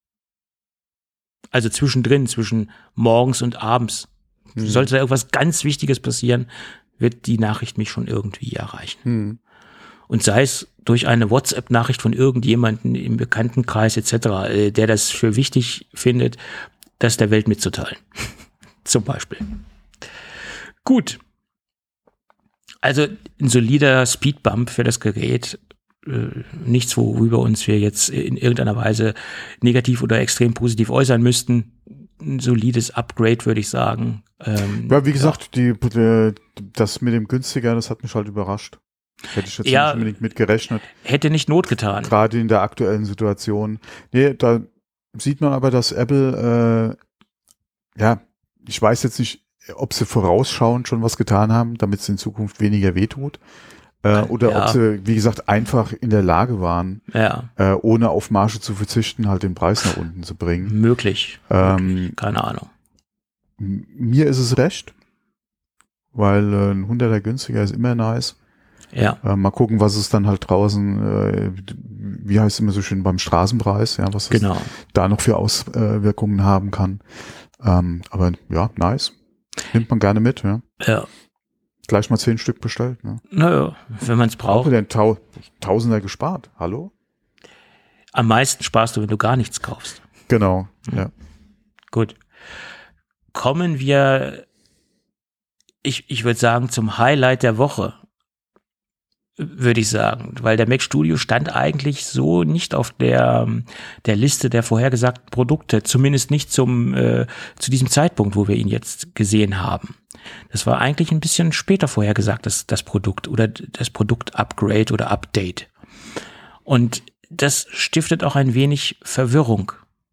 [SPEAKER 3] Also zwischendrin, zwischen morgens und abends. Sollte da irgendwas ganz Wichtiges passieren, wird die Nachricht mich schon irgendwie erreichen. Und sei es durch eine WhatsApp-Nachricht von irgendjemandem im Bekanntenkreis etc., der das für wichtig findet, das der Welt mitzuteilen. Zum Beispiel. Gut. Also ein solider Speedbump für das Gerät. Nichts, worüber uns wir jetzt in irgendeiner Weise negativ oder extrem positiv äußern müssten. Ein solides Upgrade, würde ich sagen.
[SPEAKER 2] Ja, wie gesagt, das mit dem günstiger, das hat mich halt überrascht. Hätte ich jetzt nicht unbedingt mit gerechnet.
[SPEAKER 3] Hätte nicht Not getan.
[SPEAKER 2] Gerade in der aktuellen Situation. Nee, da sieht man aber, dass Apple, ich weiß jetzt nicht, ob sie vorausschauend schon was getan haben, damit es in Zukunft weniger wehtut. Oder ob sie, wie gesagt, einfach in der Lage waren, ohne auf Marge zu verzichten, halt den Preis nach unten zu bringen.
[SPEAKER 3] Möglich. Keine Ahnung.
[SPEAKER 2] Mir ist es recht, weil ein 100er günstiger ist immer nice.
[SPEAKER 3] Ja.
[SPEAKER 2] Mal gucken, was es dann halt draußen, wie heißt es immer so schön, beim Straßenpreis, ja, was es da noch für Auswirkungen haben kann. Aber ja, nice. Nimmt man gerne mit, ja.
[SPEAKER 3] Ja.
[SPEAKER 2] Gleich mal 10 Stück bestellt, ne?
[SPEAKER 3] Naja, wenn man es braucht.
[SPEAKER 2] Auch denn Tausender gespart, hallo?
[SPEAKER 3] Am meisten sparst du, wenn du gar nichts kaufst.
[SPEAKER 2] Genau, ja.
[SPEAKER 3] Gut. Kommen wir, ich würde sagen, zum Highlight der Woche. Würde ich sagen, weil der Mac Studio stand eigentlich so nicht auf der Liste der vorhergesagten Produkte, zumindest nicht zu diesem Zeitpunkt, wo wir ihn jetzt gesehen haben. Das war eigentlich ein bisschen später vorhergesagt, das Produkt oder das Produkt-Upgrade oder Update. Und das stiftet auch ein wenig Verwirrung,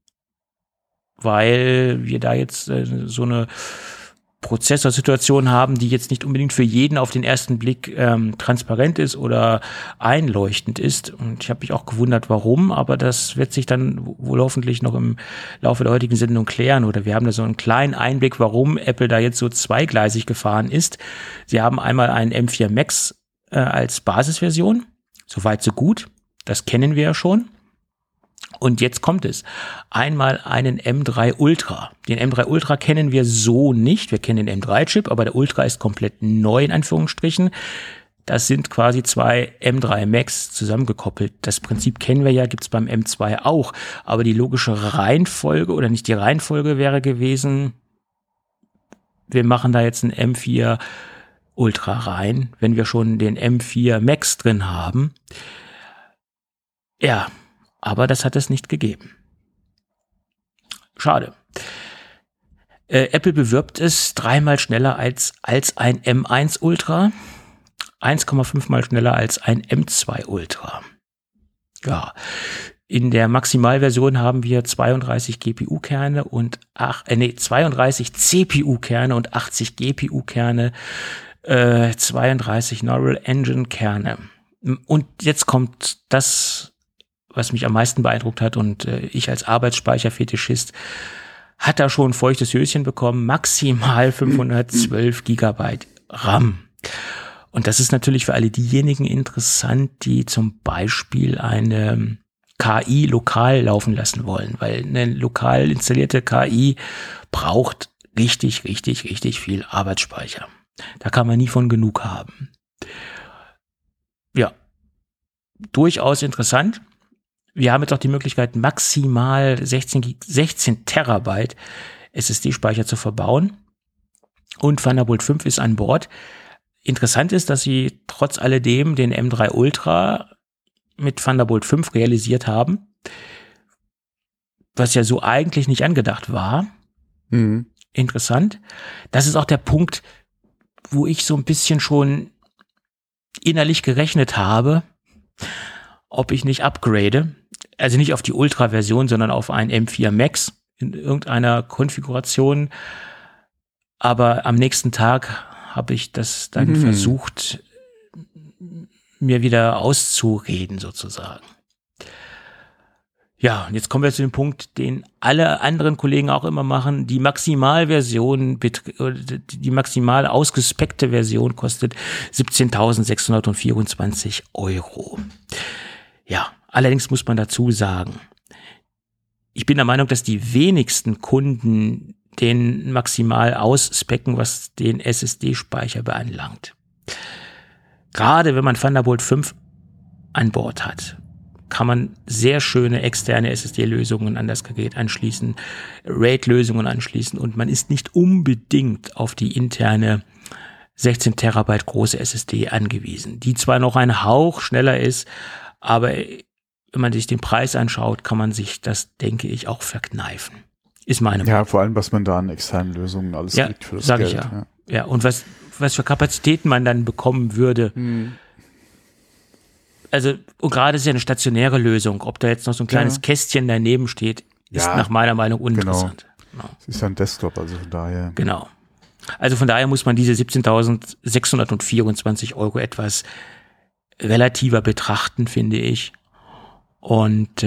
[SPEAKER 3] weil wir da jetzt so eine Prozessorsituation haben, die jetzt nicht unbedingt für jeden auf den ersten Blick transparent ist oder einleuchtend ist. Und ich habe mich auch gewundert, warum, aber das wird sich dann wohl hoffentlich noch im Laufe der heutigen Sendung klären. Oder wir haben da so einen kleinen Einblick, warum Apple da jetzt so zweigleisig gefahren ist. Sie haben einmal einen M4 Max als Basisversion, soweit so gut, das kennen wir ja schon. Und jetzt kommt es. Einmal einen M3 Ultra. Den M3 Ultra kennen wir so nicht. Wir kennen den M3-Chip, aber der Ultra ist komplett neu in Anführungsstrichen. Das sind quasi 2 M3 Max zusammengekoppelt. Das Prinzip kennen wir ja, gibt's beim M2 auch. Aber die logische Reihenfolge oder nicht die Reihenfolge wäre gewesen, wir machen da jetzt einen M4 Ultra rein, wenn wir schon den M4 Max drin haben. Ja, aber das hat es nicht gegeben. Schade. Apple bewirbt es 3-mal schneller als ein M1 Ultra, 1,5 mal schneller als ein M2 Ultra. Ja, in der Maximalversion haben wir 32 GPU-Kerne und 32 CPU-Kerne und 80 GPU-Kerne, 32 Neural Engine-Kerne. Und jetzt kommt das, was mich am meisten beeindruckt hat, und ich als Arbeitsspeicherfetischist hat da schon ein feuchtes Höschen bekommen, maximal 512 Gigabyte RAM. Und das ist natürlich für alle diejenigen interessant, die zum Beispiel eine KI lokal laufen lassen wollen, weil eine lokal installierte KI braucht richtig viel Arbeitsspeicher. Da kann man nie von genug haben. Ja, durchaus interessant. Wir haben jetzt auch die Möglichkeit, maximal 16 Terabyte SSD-Speicher zu verbauen. Und Thunderbolt 5 ist an Bord. Interessant ist, dass sie trotz alledem den M3 Ultra mit Thunderbolt 5 realisiert haben, was ja so eigentlich nicht angedacht war. Mhm. Interessant. Das ist auch der Punkt, wo ich so ein bisschen schon innerlich gerechnet habe, ob ich nicht upgrade. Also nicht auf die Ultra-Version, sondern auf ein M4 Max in irgendeiner Konfiguration. Aber am nächsten Tag habe ich das dann versucht, mir wieder auszureden sozusagen. Ja, und jetzt kommen wir zu dem Punkt, den alle anderen Kollegen auch immer machen. Die Maximalversion, die maximal ausgespeckte Version kostet 17.624 €. Ja, allerdings muss man dazu sagen, ich bin der Meinung, dass die wenigsten Kunden den maximal ausspecken, was den SSD-Speicher beanlangt. Gerade wenn man Thunderbolt 5 an Bord hat, kann man sehr schöne externe SSD-Lösungen an das Gerät anschließen, RAID-Lösungen anschließen, und man ist nicht unbedingt auf die interne 16 Terabyte große SSD angewiesen, die zwar noch ein Hauch schneller ist, aber wenn man sich den Preis anschaut, kann man sich das, denke ich, auch verkneifen. Ist meine Meinung.
[SPEAKER 2] Ja, vor allem, was man da an externen Lösungen alles kriegt für das Geld.
[SPEAKER 3] Sag ich ja. Ja, und was für Kapazitäten man dann bekommen würde. Also, und gerade ist ja eine stationäre Lösung. Ob da jetzt noch so ein kleines Kästchen daneben steht, ist nach meiner Meinung uninteressant.
[SPEAKER 2] Genau. Es ist ja ein Desktop, also von daher.
[SPEAKER 3] Genau. Also von daher muss man diese 17.624 € etwas relativer betrachten, finde ich. Und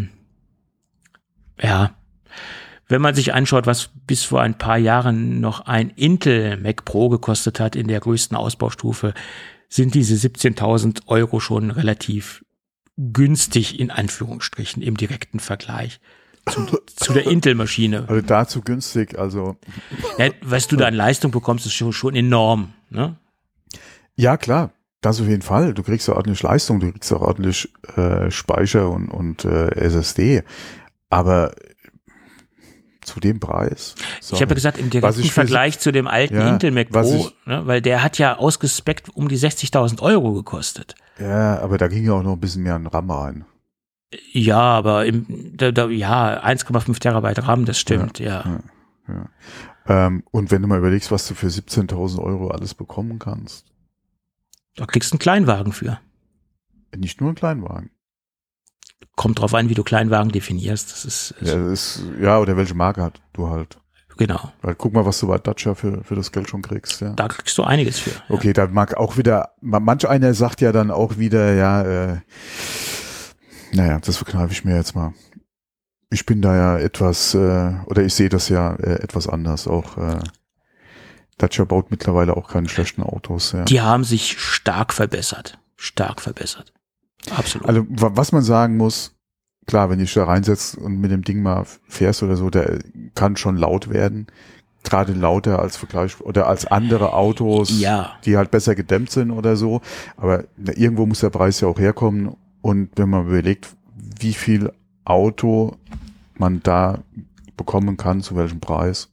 [SPEAKER 3] wenn man sich anschaut, was bis vor ein paar Jahren noch ein Intel Mac Pro gekostet hat in der größten Ausbaustufe, sind diese 17.000 Euro schon relativ günstig in Anführungsstrichen im direkten Vergleich zu der Intel-Maschine.
[SPEAKER 2] Also dazu günstig, also.
[SPEAKER 3] Ja, was du da an Leistung bekommst, ist schon enorm, ne?
[SPEAKER 2] Ja, klar. Das auf jeden Fall. Du kriegst ja ordentlich Leistung, du kriegst auch ordentlich Speicher und SSD. Aber zu dem Preis.
[SPEAKER 3] Ich habe ja gesagt, im direkten Vergleich zu dem alten Intel Mac Pro, ne, weil der hat ja ausgespeckt um die 60.000 Euro gekostet.
[SPEAKER 2] Ja, aber da ging ja auch noch ein bisschen mehr an RAM rein.
[SPEAKER 3] Ja, aber 1,5 Terabyte RAM, das stimmt, ja.
[SPEAKER 2] Und wenn du mal überlegst, was du für 17.000 Euro alles bekommen kannst.
[SPEAKER 3] Da kriegst du einen Kleinwagen für.
[SPEAKER 2] Nicht nur einen Kleinwagen.
[SPEAKER 3] Kommt drauf an, wie du Kleinwagen definierst. Das ist
[SPEAKER 2] oder welche Marke hat du halt.
[SPEAKER 3] Genau.
[SPEAKER 2] Weil guck mal, was du bei Dacia für das Geld schon kriegst. Ja.
[SPEAKER 3] Da kriegst du einiges für. Ja.
[SPEAKER 2] Okay, da mag auch wieder, manch einer sagt ja dann auch wieder, das verkneife ich mir jetzt mal. Ich bin da ja etwas, oder ich sehe das ja etwas anders. Auch Dacia baut mittlerweile auch keine schlechten Autos. Ja.
[SPEAKER 3] Die haben sich stark verbessert. Absolut.
[SPEAKER 2] Also was man sagen muss, klar, wenn du dich da reinsetzt und mit dem Ding mal fährst oder so, der kann schon laut werden. Gerade lauter als Vergleich oder als andere Autos, die halt besser gedämmt sind oder so. Aber irgendwo muss der Preis ja auch herkommen. Und wenn man überlegt, wie viel Auto man da bekommen kann, zu welchem Preis.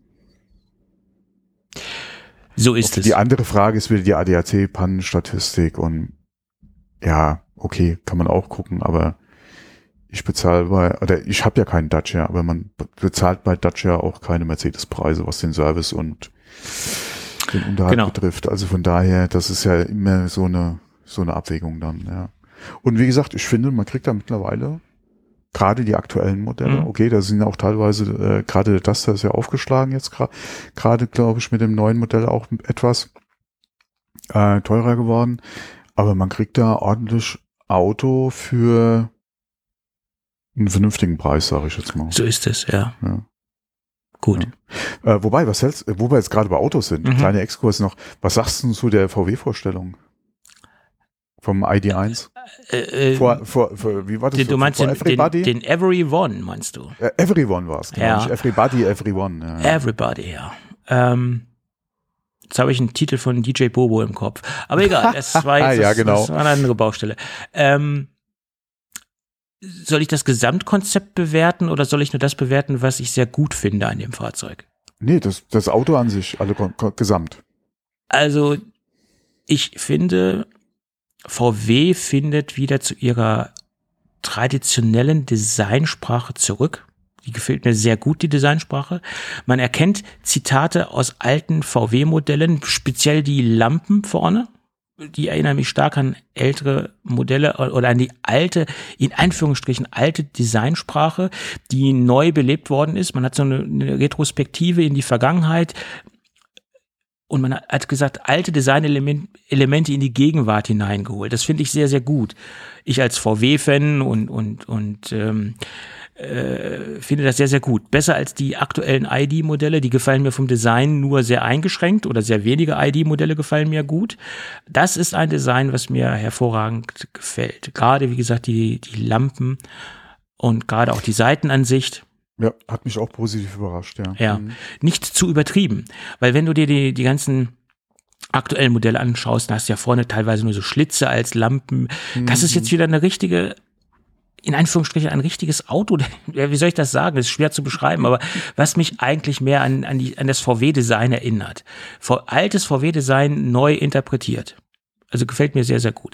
[SPEAKER 3] So ist es.
[SPEAKER 2] Die andere Frage ist wieder die ADAC-Pannenstatistik und ja, okay, kann man auch gucken, aber ich habe ja keinen Dacia, aber man bezahlt bei Dacia auch keine Mercedes-Preise, was den Service und den Unterhalt betrifft. Also von daher, das ist ja immer so eine Abwägung dann, ja. Und wie gesagt, ich finde, man kriegt da mittlerweile gerade die aktuellen Modelle, okay, da sind auch teilweise, gerade der Duster ist ja aufgeschlagen jetzt gerade, glaube ich, mit dem neuen Modell auch etwas teurer geworden. Aber man kriegt da ordentlich Auto für einen vernünftigen Preis, sage ich jetzt mal.
[SPEAKER 3] So ist es, ja. Gut.
[SPEAKER 2] Ja. Wobei, wo wir jetzt gerade bei Autos sind, kleiner Exkurs noch, was sagst du zu der VW-Vorstellung? Vom ID.1? Wie war das?
[SPEAKER 3] Du meinst den Everyone, meinst du?
[SPEAKER 2] Everyone war es, genau. Nicht Everybody, Everyone. Ja.
[SPEAKER 3] Everybody, ja. Jetzt habe ich einen Titel von DJ Bobo im Kopf. Aber egal, das war jetzt das war eine andere Baustelle. Soll ich das Gesamtkonzept bewerten oder soll ich nur das bewerten, was ich sehr gut finde an dem Fahrzeug?
[SPEAKER 2] Nee, das Auto an sich, gesamt.
[SPEAKER 3] Also, ich finde, VW findet wieder zu ihrer traditionellen Designsprache zurück. Die gefällt mir sehr gut, die Designsprache. Man erkennt Zitate aus alten VW-Modellen, speziell die Lampen vorne. Die erinnern mich stark an ältere Modelle oder an die alte, in Anführungsstrichen alte Designsprache, die neu belebt worden ist. Man hat so eine Retrospektive in die Vergangenheit und man hat gesagt, alte Designelemente in die Gegenwart hineingeholt. Das finde ich sehr, sehr gut. Ich als VW-Fan und finde das sehr, sehr gut. Besser als die aktuellen ID-Modelle, die gefallen mir vom Design nur sehr eingeschränkt oder sehr wenige ID-Modelle gefallen mir gut. Das ist ein Design, was mir hervorragend gefällt. Gerade, wie gesagt, die Lampen und gerade auch die Seitenansicht.
[SPEAKER 2] Ja, hat mich auch positiv überrascht, ja.
[SPEAKER 3] Ja, nicht zu übertrieben, weil wenn du dir die ganzen aktuellen Modelle anschaust, dann hast du ja vorne teilweise nur so Schlitze als Lampen. Das ist jetzt wieder eine richtige, in Anführungsstrichen ein richtiges Auto, wie soll ich das sagen, das ist schwer zu beschreiben, aber was mich eigentlich mehr an das VW-Design erinnert. Altes VW-Design neu interpretiert. Also gefällt mir sehr, sehr gut.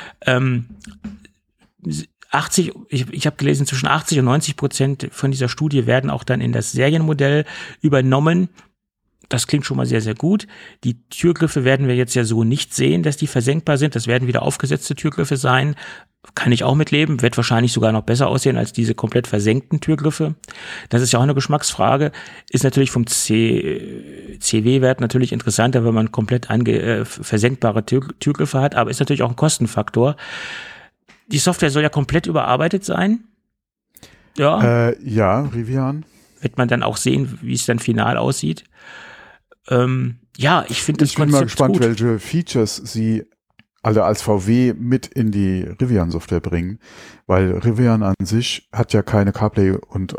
[SPEAKER 3] Ich habe gelesen, zwischen 80 und 90% von dieser Studie werden auch dann in das Serienmodell übernommen. Das klingt schon mal sehr, sehr gut. Die Türgriffe werden wir jetzt ja so nicht sehen, dass die versenkbar sind. Das werden wieder aufgesetzte Türgriffe sein. Kann ich auch mitleben. Wird wahrscheinlich sogar noch besser aussehen als diese komplett versenkten Türgriffe. Das ist ja auch eine Geschmacksfrage. Ist natürlich vom CW-Wert natürlich interessanter, wenn man komplett versenkbare Türgriffe hat. Aber ist natürlich auch ein Kostenfaktor. Die Software soll ja komplett überarbeitet sein. Ja.
[SPEAKER 2] Ja, Rivian.
[SPEAKER 3] Wird man dann auch sehen, wie es dann final aussieht. Ja, ich finde das Konzept gut.
[SPEAKER 2] Ich bin mal gespannt, welche Features sie also als VW mit in die Rivian-Software bringen, weil Rivian an sich hat ja keine CarPlay und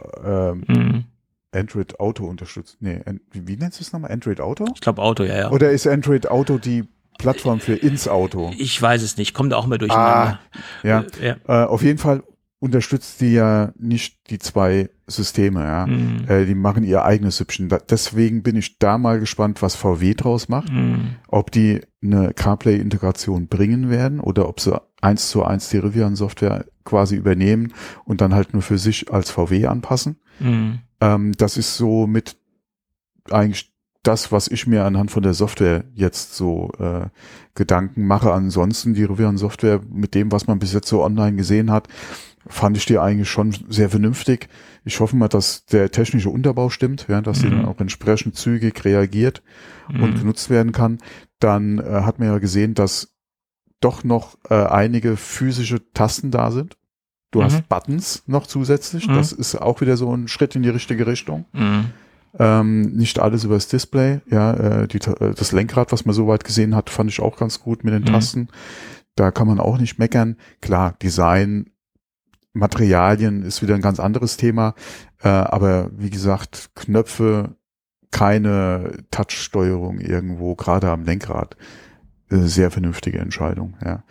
[SPEAKER 2] Android Auto unterstützt. Nee, wie nennst du es nochmal? Android Auto?
[SPEAKER 3] Ich glaube Auto, ja.
[SPEAKER 2] Oder ist Android Auto die Plattform für ins Auto?
[SPEAKER 3] Ich weiß es nicht, kommt auch mal durcheinander.
[SPEAKER 2] Ja. Auf jeden Fall unterstützt die ja nicht die zwei Systeme, ja. Die machen ihr eigenes Süppchen. Deswegen bin ich da mal gespannt, was VW draus macht. Ob die eine CarPlay-Integration bringen werden oder ob sie 1:1 die Rivian-Software quasi übernehmen und dann halt nur für sich als VW anpassen. Das ist so mit eigentlich das, was ich mir anhand von der Software jetzt so Gedanken mache. Ansonsten die Rivian-Software mit dem, was man bis jetzt so online gesehen hat, fand ich die eigentlich schon sehr vernünftig. Ich hoffe mal, dass der technische Unterbau stimmt, ja, dass sie dann auch entsprechend zügig reagiert und genutzt werden kann. Dann hat man ja gesehen, dass doch noch einige physische Tasten da sind. Du hast Buttons noch zusätzlich. Das ist auch wieder so ein Schritt in die richtige Richtung. Nicht alles übers Display. Ja, das Lenkrad, was man soweit gesehen hat, fand ich auch ganz gut mit den Tasten. Da kann man auch nicht meckern. Klar, Design, Materialien ist wieder ein ganz anderes Thema. Aber wie gesagt, Knöpfe, keine Touch-Steuerung irgendwo, gerade am Lenkrad. Sehr vernünftige Entscheidung. Ja.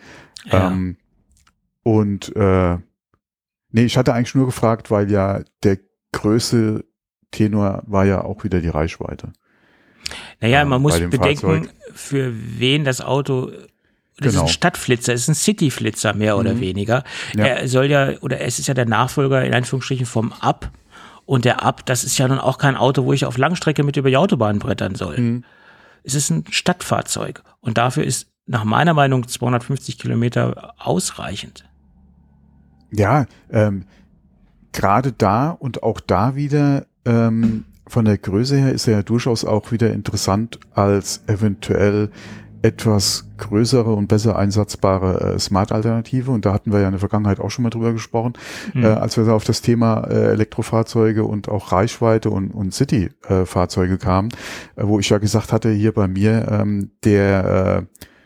[SPEAKER 2] Nee, ich hatte eigentlich nur gefragt, weil ja der größte Tenor war ja auch wieder die Reichweite.
[SPEAKER 3] Naja, man muss bedenken, für wen das Auto, das ist ein Stadtflitzer, es ist ein Cityflitzer mehr oder weniger. Ja. Es ist ja der Nachfolger in Anführungsstrichen vom Up. Und der Up, das ist ja nun auch kein Auto, wo ich auf Langstrecke mit über die Autobahn brettern soll. Es ist ein Stadtfahrzeug. Und dafür ist nach meiner Meinung 250 Kilometer ausreichend.
[SPEAKER 2] Ja, gerade da und auch da wieder von der Größe her ist er ja durchaus auch wieder interessant als eventuell etwas größere und besser einsatzbare Smart-Alternative. Und da hatten wir ja in der Vergangenheit auch schon mal drüber gesprochen, als wir auf das Thema Elektrofahrzeuge und auch Reichweite und City-Fahrzeuge kamen, wo ich ja gesagt hatte, hier bei mir der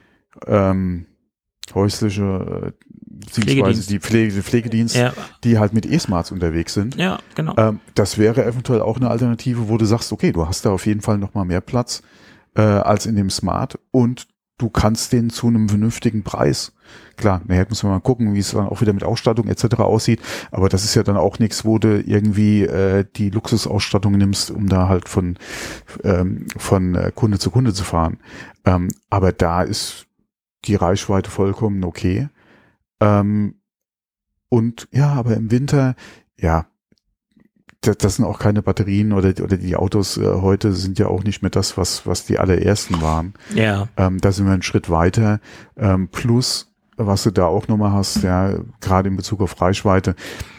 [SPEAKER 2] häusliche beziehungsweise die Pflegedienst, die halt mit E-Smarts unterwegs sind.
[SPEAKER 3] Ja, genau.
[SPEAKER 2] Das wäre eventuell auch eine Alternative, wo du sagst, okay, du hast da auf jeden Fall noch mal mehr Platz als in dem Smart und du kannst den zu einem vernünftigen Preis. Klar, nachher muss man mal gucken, wie es dann auch wieder mit Ausstattung etc. aussieht, aber das ist ja dann auch nichts, wo du irgendwie die Luxusausstattung nimmst, um da halt von Kunde zu Kunde zu fahren. Aber da ist die Reichweite vollkommen okay. Und ja, aber im Winter, ja, das sind auch keine Batterien oder die Autos heute sind ja auch nicht mehr das, was die allerersten waren.
[SPEAKER 3] Ja.
[SPEAKER 2] Da sind wir einen Schritt weiter. Plus, was du da auch nochmal hast, ja, gerade in Bezug auf Reichweite.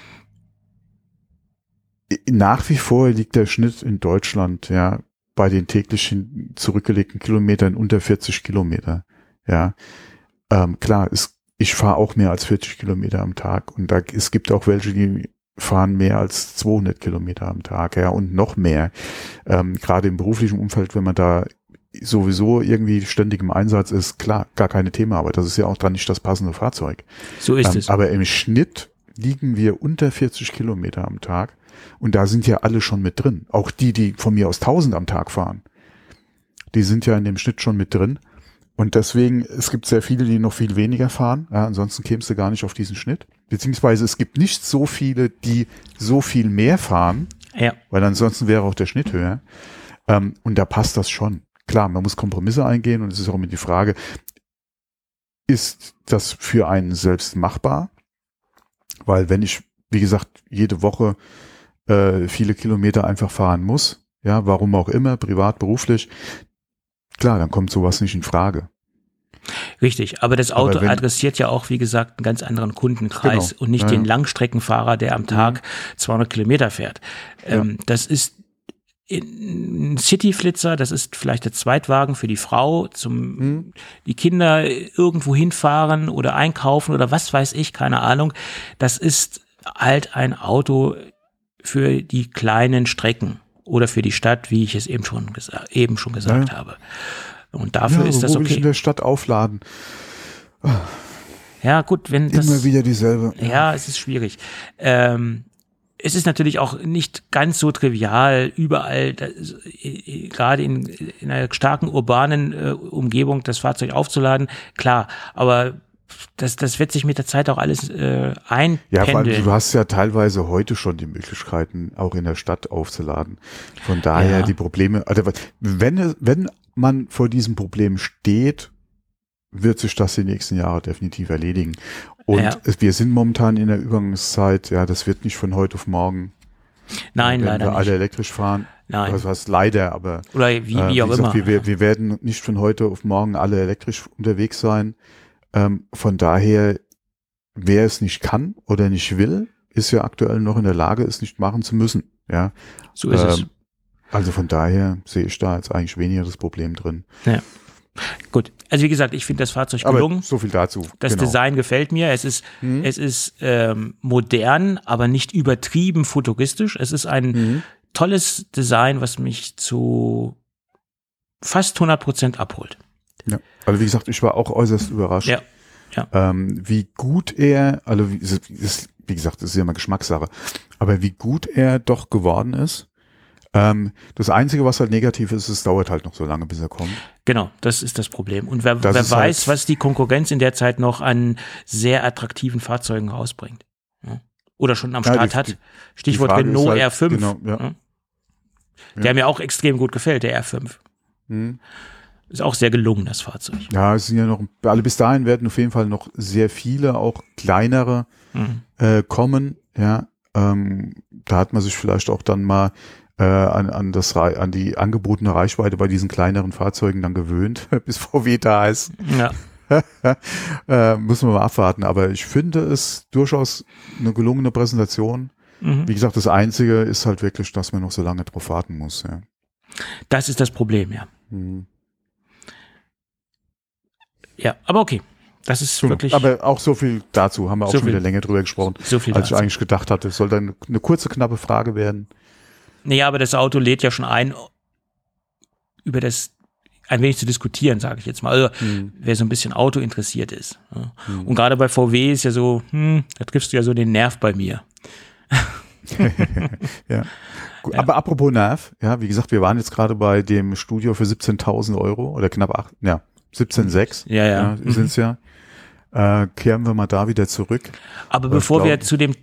[SPEAKER 2] Nach wie vor liegt der Schnitt in Deutschland, ja, bei den täglichen zurückgelegten Kilometern unter 40 Kilometer. Ja, klar, ich fahre auch mehr als 40 Kilometer am Tag und es gibt auch welche, die fahren mehr als 200 Kilometer am Tag, ja, und noch mehr. Gerade im beruflichen Umfeld, wenn man da sowieso irgendwie ständig im Einsatz ist, klar, gar keine Thema, aber das ist ja auch dann nicht das passende Fahrzeug.
[SPEAKER 3] So ist es.
[SPEAKER 2] Aber im Schnitt liegen wir unter 40 Kilometer am Tag und da sind ja alle schon mit drin. Auch die von mir aus 1000 am Tag fahren, die sind ja in dem Schnitt schon mit drin. Und deswegen, es gibt sehr viele, die noch viel weniger fahren. Ja, ansonsten kämst du gar nicht auf diesen Schnitt. Beziehungsweise es gibt nicht so viele, die so viel mehr fahren, weil ansonsten wäre auch der Schnitt höher. Und da passt das schon. Klar, man muss Kompromisse eingehen und es ist auch immer die Frage, ist das für einen selbst machbar? Weil wenn ich, wie gesagt, jede Woche viele Kilometer einfach fahren muss, ja, warum auch immer, privat, beruflich, klar, dann kommt sowas nicht in Frage.
[SPEAKER 3] Richtig, aber das Auto adressiert ja auch, wie gesagt, einen ganz anderen Kundenkreis und nicht den Langstreckenfahrer, der am Tag 200 Kilometer fährt. Das ist ein Cityflitzer, das ist vielleicht der Zweitwagen für die Frau, die Kinder irgendwo hinfahren oder einkaufen oder was weiß ich, keine Ahnung. Das ist halt ein Auto für die kleinen Strecken. Oder für die Stadt, wie ich es eben schon gesagt habe. Und dafür ist das
[SPEAKER 2] wo will
[SPEAKER 3] okay.
[SPEAKER 2] ich in der Stadt aufladen?
[SPEAKER 3] Ja, gut, wenn das...
[SPEAKER 2] Immer wieder dieselbe.
[SPEAKER 3] Ja, es ist schwierig. Es ist natürlich auch nicht ganz so trivial, überall, gerade in einer starken urbanen Umgebung, das Fahrzeug aufzuladen. Klar, aber das wird sich mit der Zeit auch alles einpendeln.
[SPEAKER 2] Ja, vor allem, du hast ja teilweise heute schon die Möglichkeiten, auch in der Stadt aufzuladen. Von daher die Probleme, also wenn man vor diesem Problem steht, wird sich das die nächsten Jahre definitiv erledigen. Und wir sind momentan in der Übergangszeit, das wird nicht von heute auf morgen.
[SPEAKER 3] Nein,
[SPEAKER 2] wenn
[SPEAKER 3] leider
[SPEAKER 2] wir
[SPEAKER 3] nicht.
[SPEAKER 2] alle elektrisch fahren.
[SPEAKER 3] Nein.
[SPEAKER 2] Das heißt leider, aber
[SPEAKER 3] oder wie auch
[SPEAKER 2] gesagt,
[SPEAKER 3] immer.
[SPEAKER 2] Wir werden nicht von heute auf morgen alle elektrisch unterwegs sein. Von daher, wer es nicht kann oder nicht will, ist ja aktuell noch in der Lage, es nicht machen zu müssen. Ja,
[SPEAKER 3] so ist es.
[SPEAKER 2] Also von daher sehe ich da jetzt eigentlich weniger das Problem drin.
[SPEAKER 3] Ja. Gut, also wie gesagt, ich finde das Fahrzeug gelungen.
[SPEAKER 2] Aber so viel dazu.
[SPEAKER 3] Das Design gefällt mir. Es ist modern, aber nicht übertrieben futuristisch. Es ist ein tolles Design, was mich zu fast 100% abholt.
[SPEAKER 2] Ja, also wie gesagt, ich war auch äußerst überrascht.
[SPEAKER 3] Ja.
[SPEAKER 2] Wie gut er, also wie gesagt, das ist ja immer Geschmackssache, aber wie gut er doch geworden ist. Das Einzige, was halt negativ ist, es dauert halt noch so lange, bis er kommt.
[SPEAKER 3] Genau, das ist das Problem. Und wer weiß, halt, was die Konkurrenz in der Zeit noch an sehr attraktiven Fahrzeugen rausbringt. Ja. Oder schon am Start hat. Stichwort Renault halt, R5.
[SPEAKER 2] Genau,
[SPEAKER 3] Der mir auch extrem gut gefällt, der R5. Ist auch sehr gelungen, das Fahrzeug.
[SPEAKER 2] Ja, es sind ja noch, bis dahin werden auf jeden Fall noch sehr viele, auch kleinere kommen. Ja, da hat man sich vielleicht auch dann mal an die angebotene Reichweite bei diesen kleineren Fahrzeugen dann gewöhnt, bis VW da ist.
[SPEAKER 3] Ja.
[SPEAKER 2] Müssen wir mal abwarten. Aber ich finde es durchaus eine gelungene Präsentation. Wie gesagt, das Einzige ist halt wirklich, dass man noch so lange drauf warten muss. Ja.
[SPEAKER 3] Das ist das Problem, ja. Ja, aber okay. Das ist wirklich.
[SPEAKER 2] Aber auch so viel dazu, haben wir auch schon wieder länger drüber gesprochen,
[SPEAKER 3] so viel
[SPEAKER 2] als ich eigentlich gedacht hatte. Es soll dann eine kurze, knappe Frage werden.
[SPEAKER 3] Naja, aber das Auto lädt ja schon ein, über das ein wenig zu diskutieren, sage ich jetzt mal. Also, wer so ein bisschen Auto interessiert ist. Ja. Und gerade bei VW ist ja so, da triffst du ja so den Nerv bei mir.
[SPEAKER 2] Ja. Gut, aber apropos Nerv, wie gesagt, wir waren jetzt gerade bei dem Studio für 17.000 Euro oder knapp 17,6.
[SPEAKER 3] Ja.
[SPEAKER 2] Sind es ja. Kehren wir mal da wieder zurück.
[SPEAKER 3] Aber bevor wir zu dem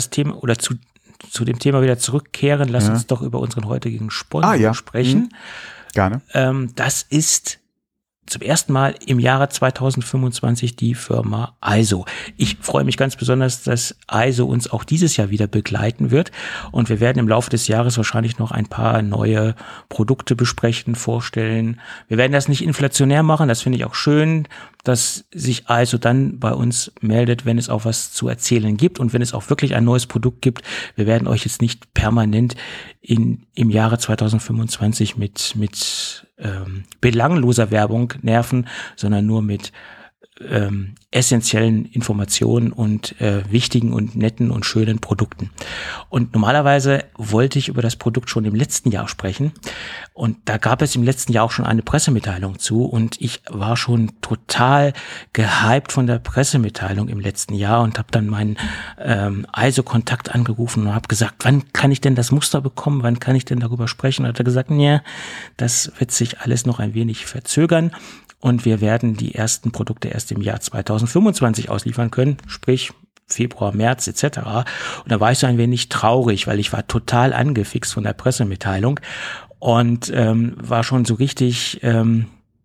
[SPEAKER 3] Thema wieder zurückkehren, lass uns doch über unseren heutigen Sponsor sprechen.
[SPEAKER 2] Gerne.
[SPEAKER 3] Das ist zum ersten Mal im Jahre 2025 die Firma ISO. Ich freue mich ganz besonders, dass ISO uns auch dieses Jahr wieder begleiten wird. Und wir werden im Laufe des Jahres wahrscheinlich noch ein paar neue Produkte besprechen, vorstellen. Wir werden das nicht inflationär machen. Das finde ich auch schön, dass sich ISO dann bei uns meldet, wenn es auch was zu erzählen gibt und wenn es auch wirklich ein neues Produkt gibt. Wir werden euch jetzt nicht permanent im Jahre 2025 mit belangloser Werbung nerven, sondern nur mit essentiellen Informationen und wichtigen und netten und schönen Produkten. Und normalerweise wollte ich über das Produkt schon im letzten Jahr sprechen und da gab es im letzten Jahr auch schon eine Pressemitteilung zu und ich war schon total gehypt von der Pressemitteilung im letzten Jahr und habe dann meinen ISO-Kontakt angerufen und habe gesagt, wann kann ich denn das Muster bekommen, wann kann ich denn darüber sprechen? Und hat er gesagt, nee, das wird sich alles noch ein wenig verzögern. Und wir werden die ersten Produkte erst im Jahr 2025 ausliefern können, sprich Februar, März etc. Und da war ich so ein wenig traurig, weil ich war total angefixt von der Pressemitteilung und war schon so richtig in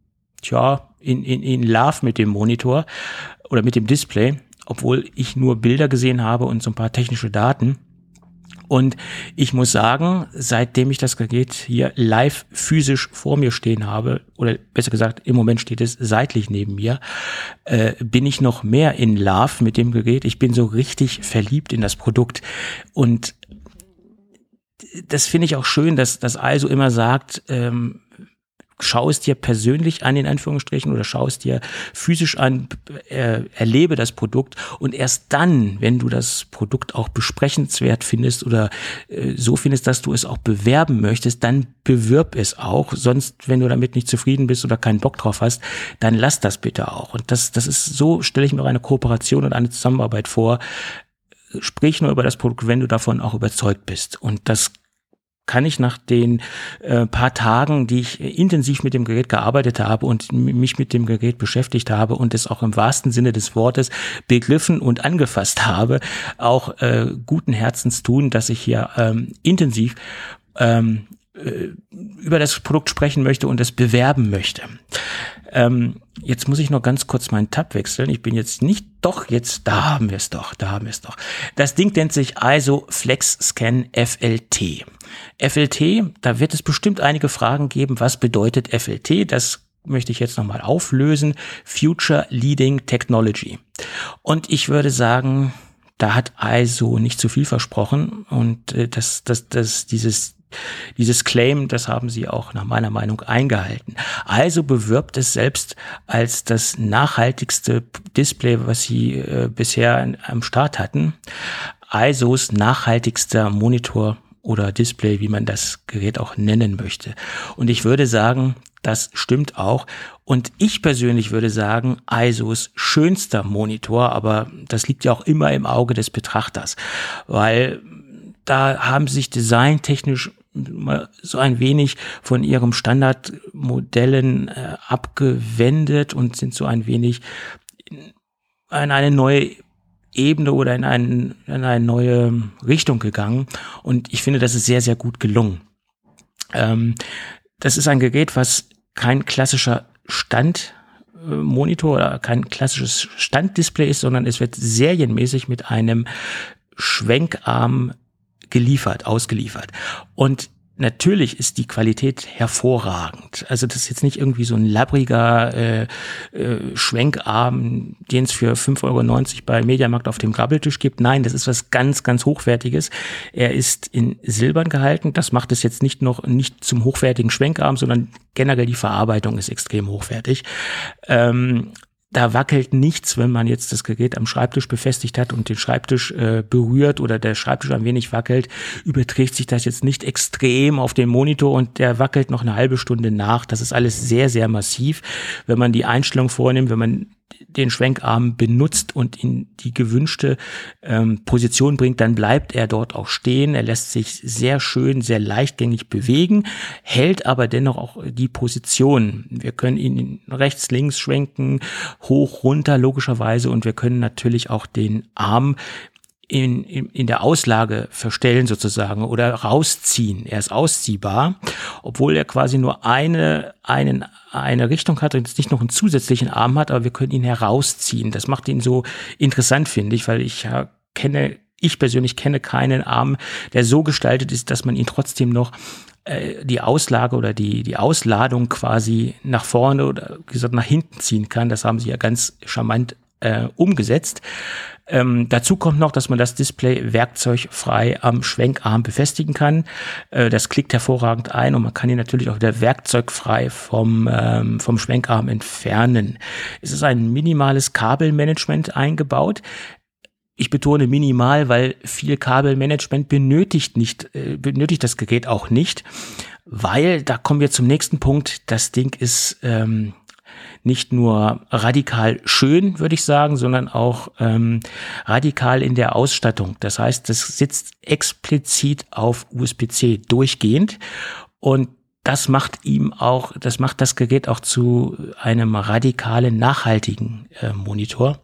[SPEAKER 3] Love mit dem Monitor oder mit dem Display, obwohl ich nur Bilder gesehen habe und so ein paar technische Daten. Und ich muss sagen, seitdem ich das Gerät hier live physisch vor mir stehen habe, oder besser gesagt, im Moment steht es seitlich neben mir, bin ich noch mehr in Love mit dem Gerät. Ich bin so richtig verliebt in das Produkt. Und das finde ich auch schön, dass ISO immer sagt, schaue es dir persönlich an, in Anführungsstrichen, oder schaue es dir physisch an, erlebe das Produkt und erst dann, wenn du das Produkt auch besprechenswert findest oder so findest, dass du es auch bewerben möchtest, dann bewirb es auch. Sonst, wenn du damit nicht zufrieden bist oder keinen Bock drauf hast, dann lass das bitte auch. Und das ist, so stelle ich mir auch eine Kooperation und eine Zusammenarbeit vor. Sprich nur über das Produkt, wenn du davon auch überzeugt bist. Und das kann ich nach den paar Tagen, die ich intensiv mit dem Gerät gearbeitet habe und mich mit dem Gerät beschäftigt habe und es auch im wahrsten Sinne des Wortes begriffen und angefasst habe, auch guten Herzens tun, dass ich hier intensiv über das Produkt sprechen möchte und es bewerben möchte. Jetzt muss ich noch ganz kurz meinen Tab wechseln. Ich bin jetzt nicht, da haben wir es doch. Das Ding nennt sich ISO FlexScan FLT. FLT, da wird es bestimmt einige Fragen geben, was bedeutet FLT? Das möchte ich jetzt nochmal auflösen. Future Leading Technology. Und ich würde sagen, da hat ISO nicht zu viel versprochen und dieses Claim, das haben sie auch nach meiner Meinung eingehalten. Also bewirbt es selbst als das nachhaltigste Display, was sie bisher am Start hatten. ISOs nachhaltigster Monitor oder Display, wie man das Gerät auch nennen möchte. Und ich würde sagen, das stimmt auch. Und ich persönlich würde sagen, ISOs schönster Monitor, aber das liegt ja auch immer im Auge des Betrachters, weil da haben sich designtechnisch so ein wenig von ihrem Standardmodellen abgewendet und sind so ein wenig in eine neue Ebene oder in eine neue Richtung gegangen. Und ich finde, das ist sehr, sehr gut gelungen. Das ist ein Gerät, was kein klassischer Standmonitor oder kein klassisches Standdisplay ist, sondern es wird serienmäßig mit einem Schwenkarm ausgeliefert. Und natürlich ist die Qualität hervorragend. Also das ist jetzt nicht irgendwie so ein labbriger Schwenkarm, den es für 5,90 € bei Mediamarkt auf dem Grabbeltisch gibt. Nein, das ist was ganz, ganz Hochwertiges. Er ist in Silbern gehalten. Das macht es jetzt nicht zum hochwertigen Schwenkarm, sondern generell die Verarbeitung ist extrem hochwertig. Da wackelt nichts, wenn man jetzt das Gerät am Schreibtisch befestigt hat und den Schreibtisch berührt oder der Schreibtisch ein wenig wackelt, überträgt sich das jetzt nicht extrem auf den Monitor und der wackelt noch eine halbe Stunde nach. Das ist alles sehr, sehr massiv. Wenn man die Einstellung vornimmt, wenn man den Schwenkarm benutzt und in die gewünschte Position bringt, dann bleibt er dort auch stehen. Er lässt sich sehr schön, sehr leichtgängig bewegen, hält aber dennoch auch die Position. Wir können ihn rechts, links schwenken, hoch, runter logischerweise und wir können natürlich auch den Arm in der Auslage verstellen sozusagen oder rausziehen. Er ist ausziehbar, obwohl er quasi nur eine Richtung hat und jetzt nicht noch einen zusätzlichen Arm hat, aber wir können ihn herausziehen. Das macht ihn so interessant, finde ich, weil ich persönlich kenne keinen Arm, der so gestaltet ist, dass man ihn trotzdem noch die Auslage oder die Ausladung quasi nach vorne oder wie gesagt nach hinten ziehen kann. Das haben sie ja ganz charmant umgesetzt. Dazu kommt noch, dass man das Display werkzeugfrei am Schwenkarm befestigen kann. Das klickt hervorragend ein und man kann ihn natürlich auch wieder werkzeugfrei vom Schwenkarm entfernen. Es ist ein minimales Kabelmanagement eingebaut. Ich betone minimal, weil viel Kabelmanagement benötigt das Gerät auch nicht, weil, da kommen wir zum nächsten Punkt, das Ding ist nicht nur radikal schön, würde ich sagen, sondern auch radikal in der Ausstattung. Das heißt, das sitzt explizit auf USB-C durchgehend und das macht das Gerät auch zu einem radikalen, nachhaltigen Monitor.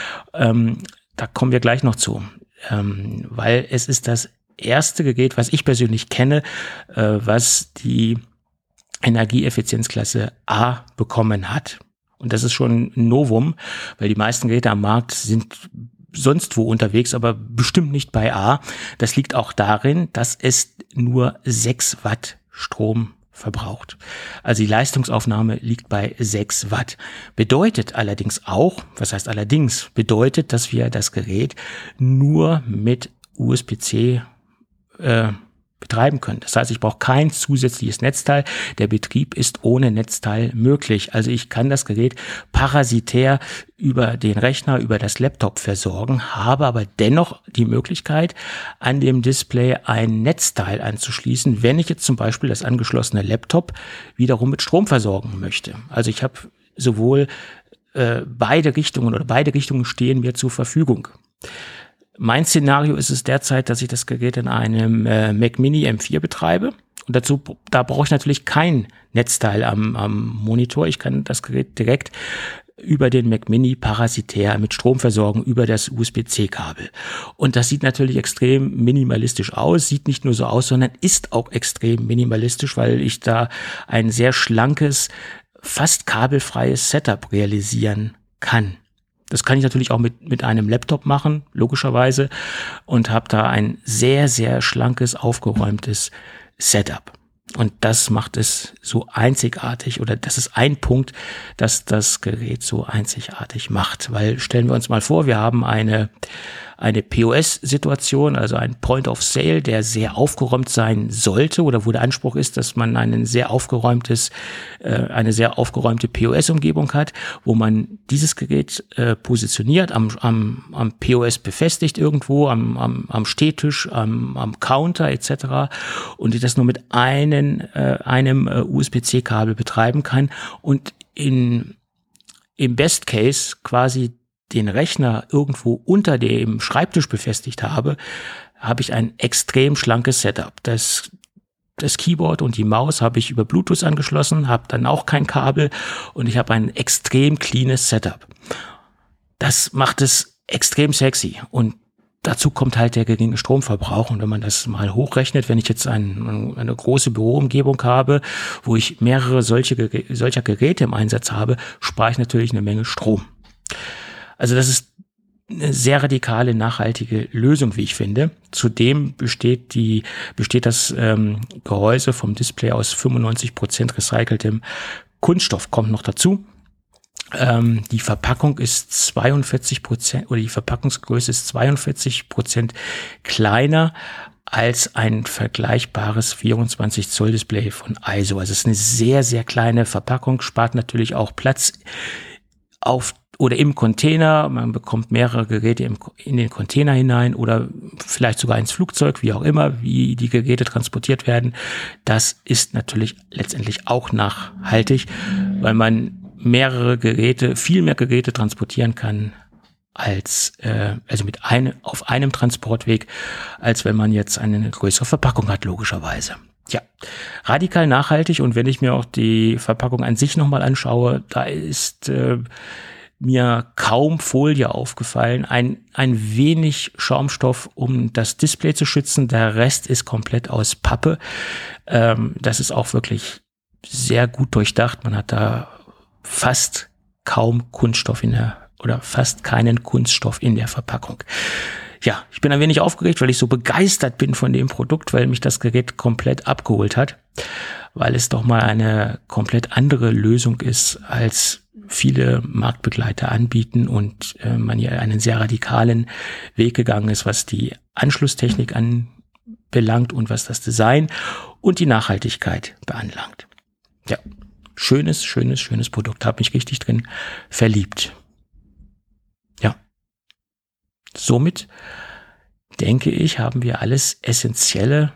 [SPEAKER 3] Da kommen wir gleich noch zu, weil es ist das erste Gerät, was ich persönlich kenne, was die Energieeffizienzklasse A bekommen hat. Und das ist schon ein Novum, weil die meisten Geräte am Markt sind sonst wo unterwegs, aber bestimmt nicht bei A. Das liegt auch darin, dass es nur 6 Watt Strom verbraucht. Also die Leistungsaufnahme liegt bei 6 Watt. Bedeutet allerdings auch, bedeutet, dass wir das Gerät nur mit USB-C betreiben können. Das heißt, ich brauche kein zusätzliches Netzteil. Der Betrieb ist ohne Netzteil möglich. Also ich kann das Gerät parasitär über den Rechner, über das Laptop versorgen, habe aber dennoch die Möglichkeit, an dem Display ein Netzteil anzuschließen, wenn ich jetzt zum Beispiel das angeschlossene Laptop wiederum mit Strom versorgen möchte. Also ich habe sowohl beide Richtungen stehen mir zur Verfügung. Mein Szenario ist es derzeit, dass ich das Gerät in einem Mac Mini M4 betreibe. Und da brauche ich natürlich kein Netzteil am Monitor. Ich kann das Gerät direkt über den Mac Mini parasitär mit Strom versorgen über das USB-C-Kabel. Und das sieht natürlich extrem minimalistisch aus, sieht nicht nur so aus, sondern ist auch extrem minimalistisch, weil ich da ein sehr schlankes, fast kabelfreies Setup realisieren kann. Das kann ich natürlich auch mit einem Laptop machen, logischerweise, und habe da ein sehr, sehr schlankes, aufgeräumtes Setup. Und das macht es so einzigartig, oder das ist ein Punkt, dass das Gerät so einzigartig macht. Weil stellen wir uns mal vor, wir haben eine POS-Situation, also ein Point of Sale, der sehr aufgeräumt sein sollte, oder wo der Anspruch ist, dass man eine sehr aufgeräumte POS-Umgebung hat, wo man dieses Gerät positioniert, am POS befestigt irgendwo, am Stehtisch, am Counter etc. und die das nur mit einem USB-C-Kabel betreiben kann und im Best Case quasi den Rechner irgendwo unter dem Schreibtisch befestigt habe ich ein extrem schlankes Setup. Das Keyboard und die Maus habe ich über Bluetooth angeschlossen, habe dann auch kein Kabel und ich habe ein extrem cleanes Setup. Das macht es extrem sexy und dazu kommt halt der geringe Stromverbrauch. Und wenn man das mal hochrechnet, wenn ich jetzt eine große Büroumgebung habe, wo ich mehrere solcher Geräte im Einsatz habe, spare ich natürlich eine Menge Strom. Also das ist eine sehr radikale, nachhaltige Lösung, wie ich finde. Zudem besteht das Gehäuse vom Display aus 95% recyceltem Kunststoff. Kommt noch dazu. Die Verpackung ist 42%, oder die Verpackungsgröße ist 42% kleiner als ein vergleichbares 24 Zoll Display von ISO. Also es ist eine sehr, sehr kleine Verpackung, spart natürlich auch Platz oder im Container. Man bekommt mehrere Geräte in den Container hinein oder vielleicht sogar ins Flugzeug, wie auch immer, wie die Geräte transportiert werden. Das ist natürlich letztendlich auch nachhaltig, weil man viel mehr Geräte transportieren kann als auf einem Transportweg, als wenn man jetzt eine größere Verpackung hat, logischerweise. Ja, radikal nachhaltig. Und wenn ich mir auch die Verpackung an sich nochmal anschaue, da ist mir kaum Folie aufgefallen. Ein wenig Schaumstoff, um das Display zu schützen. Der Rest ist komplett aus Pappe. Das ist auch wirklich sehr gut durchdacht. Man hat da fast kaum Kunststoff fast keinen Kunststoff in der Verpackung. Ja, ich bin ein wenig aufgeregt, weil ich so begeistert bin von dem Produkt, weil mich das Gerät komplett abgeholt hat, weil es doch mal eine komplett andere Lösung ist, als viele Marktbegleiter anbieten und man hier einen sehr radikalen Weg gegangen ist, was die Anschlusstechnik anbelangt und was das Design und die Nachhaltigkeit beanlangt. Ja, schönes Produkt, habe mich richtig drin verliebt. Ja, somit denke ich, haben wir alles Essentielle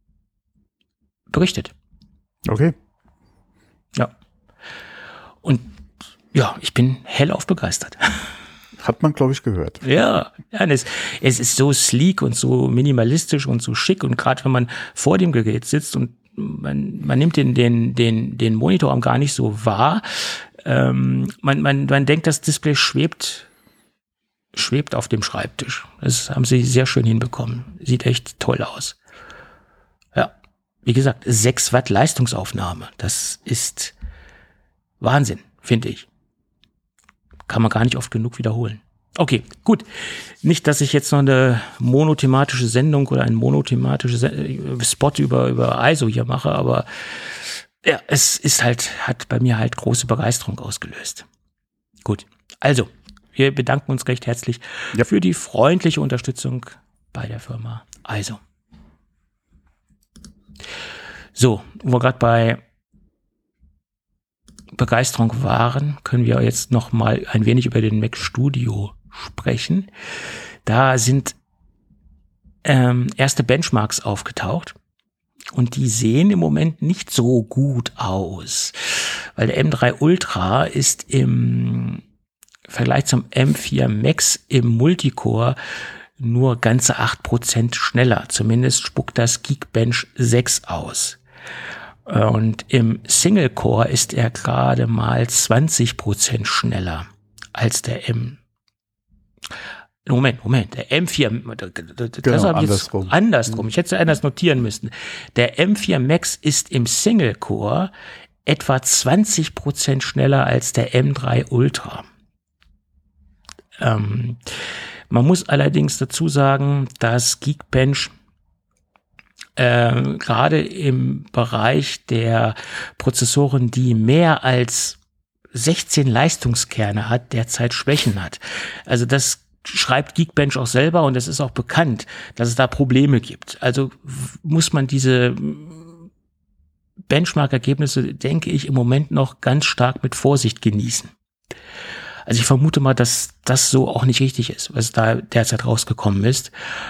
[SPEAKER 3] berichtet.
[SPEAKER 2] Okay.
[SPEAKER 3] Ja. Und ja, ich bin hellauf begeistert.
[SPEAKER 2] Hat man, glaube ich, gehört.
[SPEAKER 3] Ja, es ist so sleek und so minimalistisch und so schick. Und gerade wenn man vor dem Gerät sitzt und man nimmt den Monitorarm gar nicht so wahr. Man denkt, das Display schwebt auf dem Schreibtisch. Das haben sie sehr schön hinbekommen. Sieht echt toll aus. Ja, wie gesagt, 6 Watt Leistungsaufnahme. Das ist Wahnsinn, finde ich. Kann man gar nicht oft genug wiederholen. Okay, gut. Nicht, dass ich jetzt noch eine monothematische Sendung oder einen monothematischen Spot über ISO hier mache, aber ja, hat bei mir halt große Begeisterung ausgelöst. Gut, also, wir bedanken uns recht herzlich für die freundliche Unterstützung bei der Firma ISO. So, wo wir gerade bei Begeisterung waren, können wir jetzt noch mal ein wenig über den Mac Studio sprechen. Da sind erste Benchmarks aufgetaucht und die sehen im Moment nicht so gut aus, weil der M3 Ultra ist im Vergleich zum M4 Max im Multicore nur ganze 8% schneller. Zumindest spuckt das Geekbench 6 aus. Und im Single-Core ist er gerade mal 20% schneller als der Moment, der M4, das habe ich jetzt andersrum. Ich hätte es anders notieren müssen. Der M4 Max ist im Single-Core etwa 20% schneller als der M3 Ultra. Man muss allerdings dazu sagen, dass Geekbench gerade im Bereich der Prozessoren, die mehr als 16 Leistungskerne hat, derzeit Schwächen hat. Also das schreibt Geekbench auch selber und es ist auch bekannt, dass es da Probleme gibt. Also muss man diese Benchmark-Ergebnisse, denke ich, im Moment noch ganz stark mit Vorsicht genießen. Also ich vermute mal, dass das so auch nicht richtig ist, was da derzeit rausgekommen ist.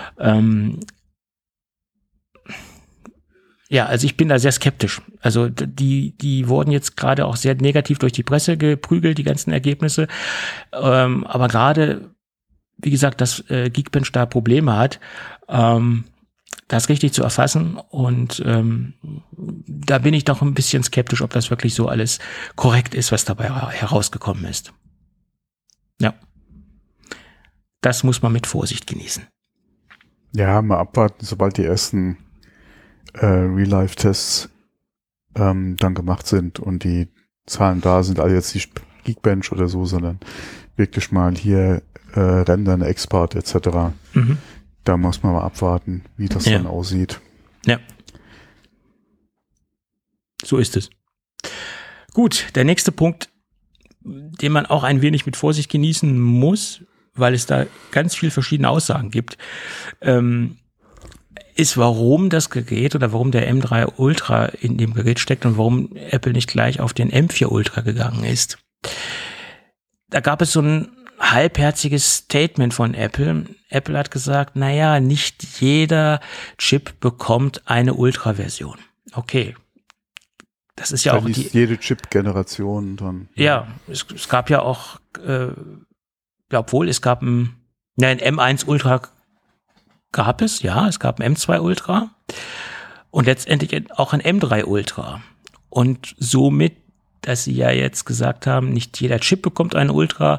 [SPEAKER 3] Ja, also ich bin da sehr skeptisch. Also die wurden jetzt gerade auch sehr negativ durch die Presse geprügelt, die ganzen Ergebnisse. Aber gerade, wie gesagt, dass Geekbench da Probleme hat, das richtig zu erfassen. Und da bin ich doch ein bisschen skeptisch, ob das wirklich so alles korrekt ist, was dabei herausgekommen ist. Ja, das muss man mit Vorsicht genießen.
[SPEAKER 2] Ja, mal abwarten, sobald die ersten Real-Life-Tests dann gemacht sind und die Zahlen da sind, also jetzt nicht Geekbench oder so, sondern wirklich mal hier rendern, Export etc. Mhm. Da muss man mal abwarten, wie das dann aussieht.
[SPEAKER 3] Ja. So ist es. Gut, der nächste Punkt, den man auch ein wenig mit Vorsicht genießen muss, weil es da ganz viel verschiedene Aussagen gibt, ist, warum das Gerät oder warum der M3 Ultra in dem Gerät steckt und warum Apple nicht gleich auf den M4 Ultra gegangen ist. Da gab es so ein halbherziges Statement von Apple. Apple hat gesagt, naja, nicht jeder Chip bekommt eine Ultra-Version. Okay. Das ist ja
[SPEAKER 2] dann
[SPEAKER 3] auch
[SPEAKER 2] ist jede Chip-Generation dann.
[SPEAKER 3] Ja, es gab ja auch, obwohl es gab ein M1 Ultra gab es, ja, es gab ein M2 Ultra und letztendlich auch ein M3 Ultra. Und somit, dass sie ja jetzt gesagt haben, nicht jeder Chip bekommt eine Ultra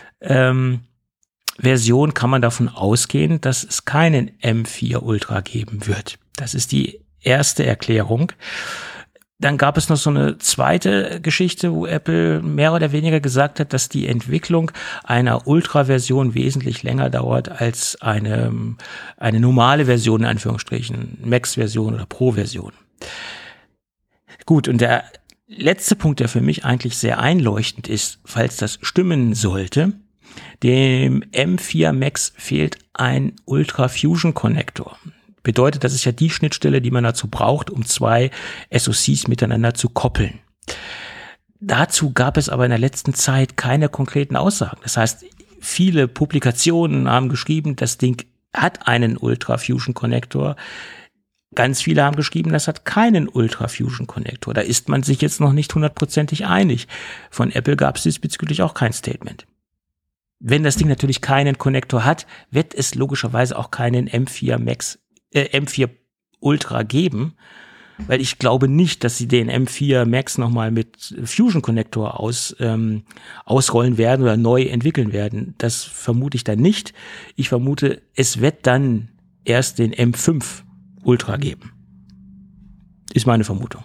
[SPEAKER 3] Version, kann man davon ausgehen, dass es keinen M4 Ultra geben wird. Das ist die erste Erklärung. Dann gab es noch so eine zweite Geschichte, wo Apple mehr oder weniger gesagt hat, dass die Entwicklung einer Ultra-Version wesentlich länger dauert als eine normale Version, in Anführungsstrichen, Max-Version oder Pro-Version. Gut, und der letzte Punkt, der für mich eigentlich sehr einleuchtend ist, falls das stimmen sollte, dem M4 Max fehlt ein Ultra Fusion Connector. Bedeutet, das ist ja die Schnittstelle, die man dazu braucht, um zwei SoCs miteinander zu koppeln. Dazu gab es aber in der letzten Zeit keine konkreten Aussagen. Das heißt, viele Publikationen haben geschrieben, das Ding hat einen Ultra Fusion Connector. Ganz viele haben geschrieben, das hat keinen Ultra Fusion Connector. Da ist man sich jetzt noch nicht hundertprozentig einig. Von Apple gab es diesbezüglich auch kein Statement. Wenn das Ding natürlich keinen Connector hat, wird es logischerweise auch keinen M4 Ultra geben, weil ich glaube nicht, dass sie den M4 Max nochmal mit Fusion Connector ausrollen werden oder neu entwickeln werden. Das vermute ich dann nicht. Ich vermute, es wird dann erst den M5 Ultra geben. Ist meine Vermutung.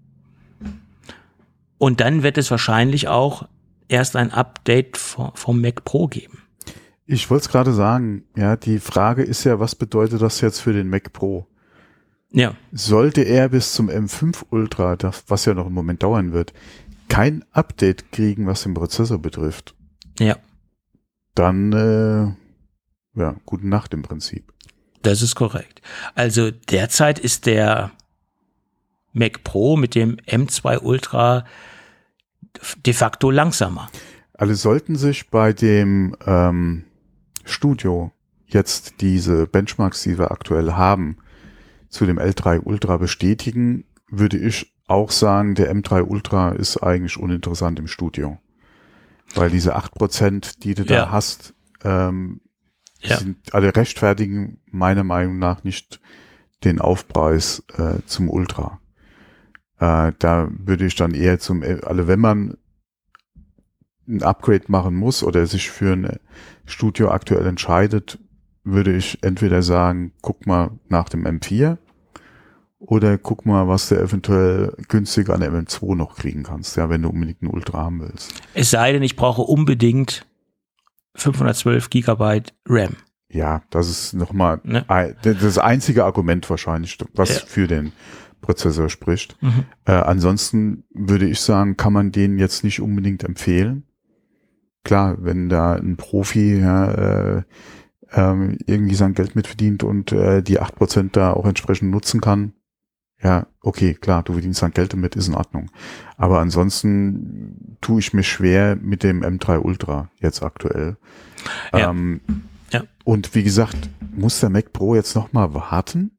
[SPEAKER 3] Und dann wird es wahrscheinlich auch erst ein Update vom Mac Pro geben.
[SPEAKER 2] Ich wollte es gerade sagen, ja, die Frage ist ja, was bedeutet das jetzt für den Mac Pro?
[SPEAKER 3] Ja.
[SPEAKER 2] Sollte er bis zum M5 Ultra, was ja noch im Moment dauern wird, kein Update kriegen, was den Prozessor betrifft,
[SPEAKER 3] ja,
[SPEAKER 2] dann gute Nacht im Prinzip.
[SPEAKER 3] Das ist korrekt. Also derzeit ist der Mac Pro mit dem M2 Ultra de facto langsamer.
[SPEAKER 2] Alle sollten sich bei dem Studio jetzt diese Benchmarks, die wir aktuell haben, zu dem L3 Ultra bestätigen, würde ich auch sagen, der M3 Ultra ist eigentlich uninteressant im Studio. Weil diese 8%, die du da hast, sind alle rechtfertigen meiner Meinung nach nicht den Aufpreis zum Ultra. Da würde ich dann eher wenn man ein Upgrade machen muss oder sich für ein Studio aktuell entscheidet, würde ich entweder sagen, guck mal nach dem M4 oder guck mal, was du eventuell günstiger an der M2 noch kriegen kannst, ja, wenn du unbedingt einen Ultra haben willst.
[SPEAKER 3] Es sei denn, ich brauche unbedingt 512 Gigabyte RAM.
[SPEAKER 2] Ja, das ist nochmal das einzige Argument wahrscheinlich, was für den Prozessor spricht. Ansonsten würde ich sagen, kann man den jetzt nicht unbedingt empfehlen. Klar, wenn da ein Profi irgendwie sein Geld mitverdient und die 8% da auch entsprechend nutzen kann, ja, okay, klar, du verdienst dein Geld damit, ist in Ordnung. Aber ansonsten tue ich mir schwer mit dem M3 Ultra jetzt aktuell.
[SPEAKER 3] Ja.
[SPEAKER 2] Und wie gesagt, muss der Mac Pro jetzt nochmal warten?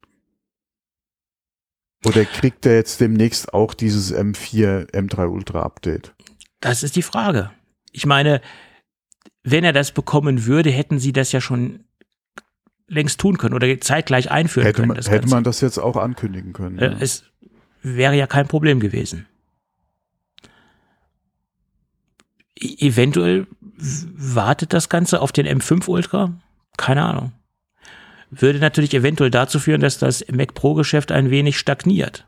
[SPEAKER 2] Oder kriegt er jetzt demnächst auch dieses M3 Ultra Update?
[SPEAKER 3] Das ist die Frage. Ich meine, wenn er das bekommen würde, hätten sie das ja schon längst tun können oder zeitgleich einführen können.
[SPEAKER 2] Hätte man das jetzt auch ankündigen können. Ja.
[SPEAKER 3] Es wäre ja kein Problem gewesen. Eventuell wartet das Ganze auf den M5 Ultra? Keine Ahnung. Würde natürlich eventuell dazu führen, dass das Mac Pro Geschäft ein wenig stagniert.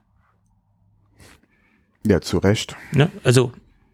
[SPEAKER 2] Ja, zu Recht.
[SPEAKER 3] Ne? Also,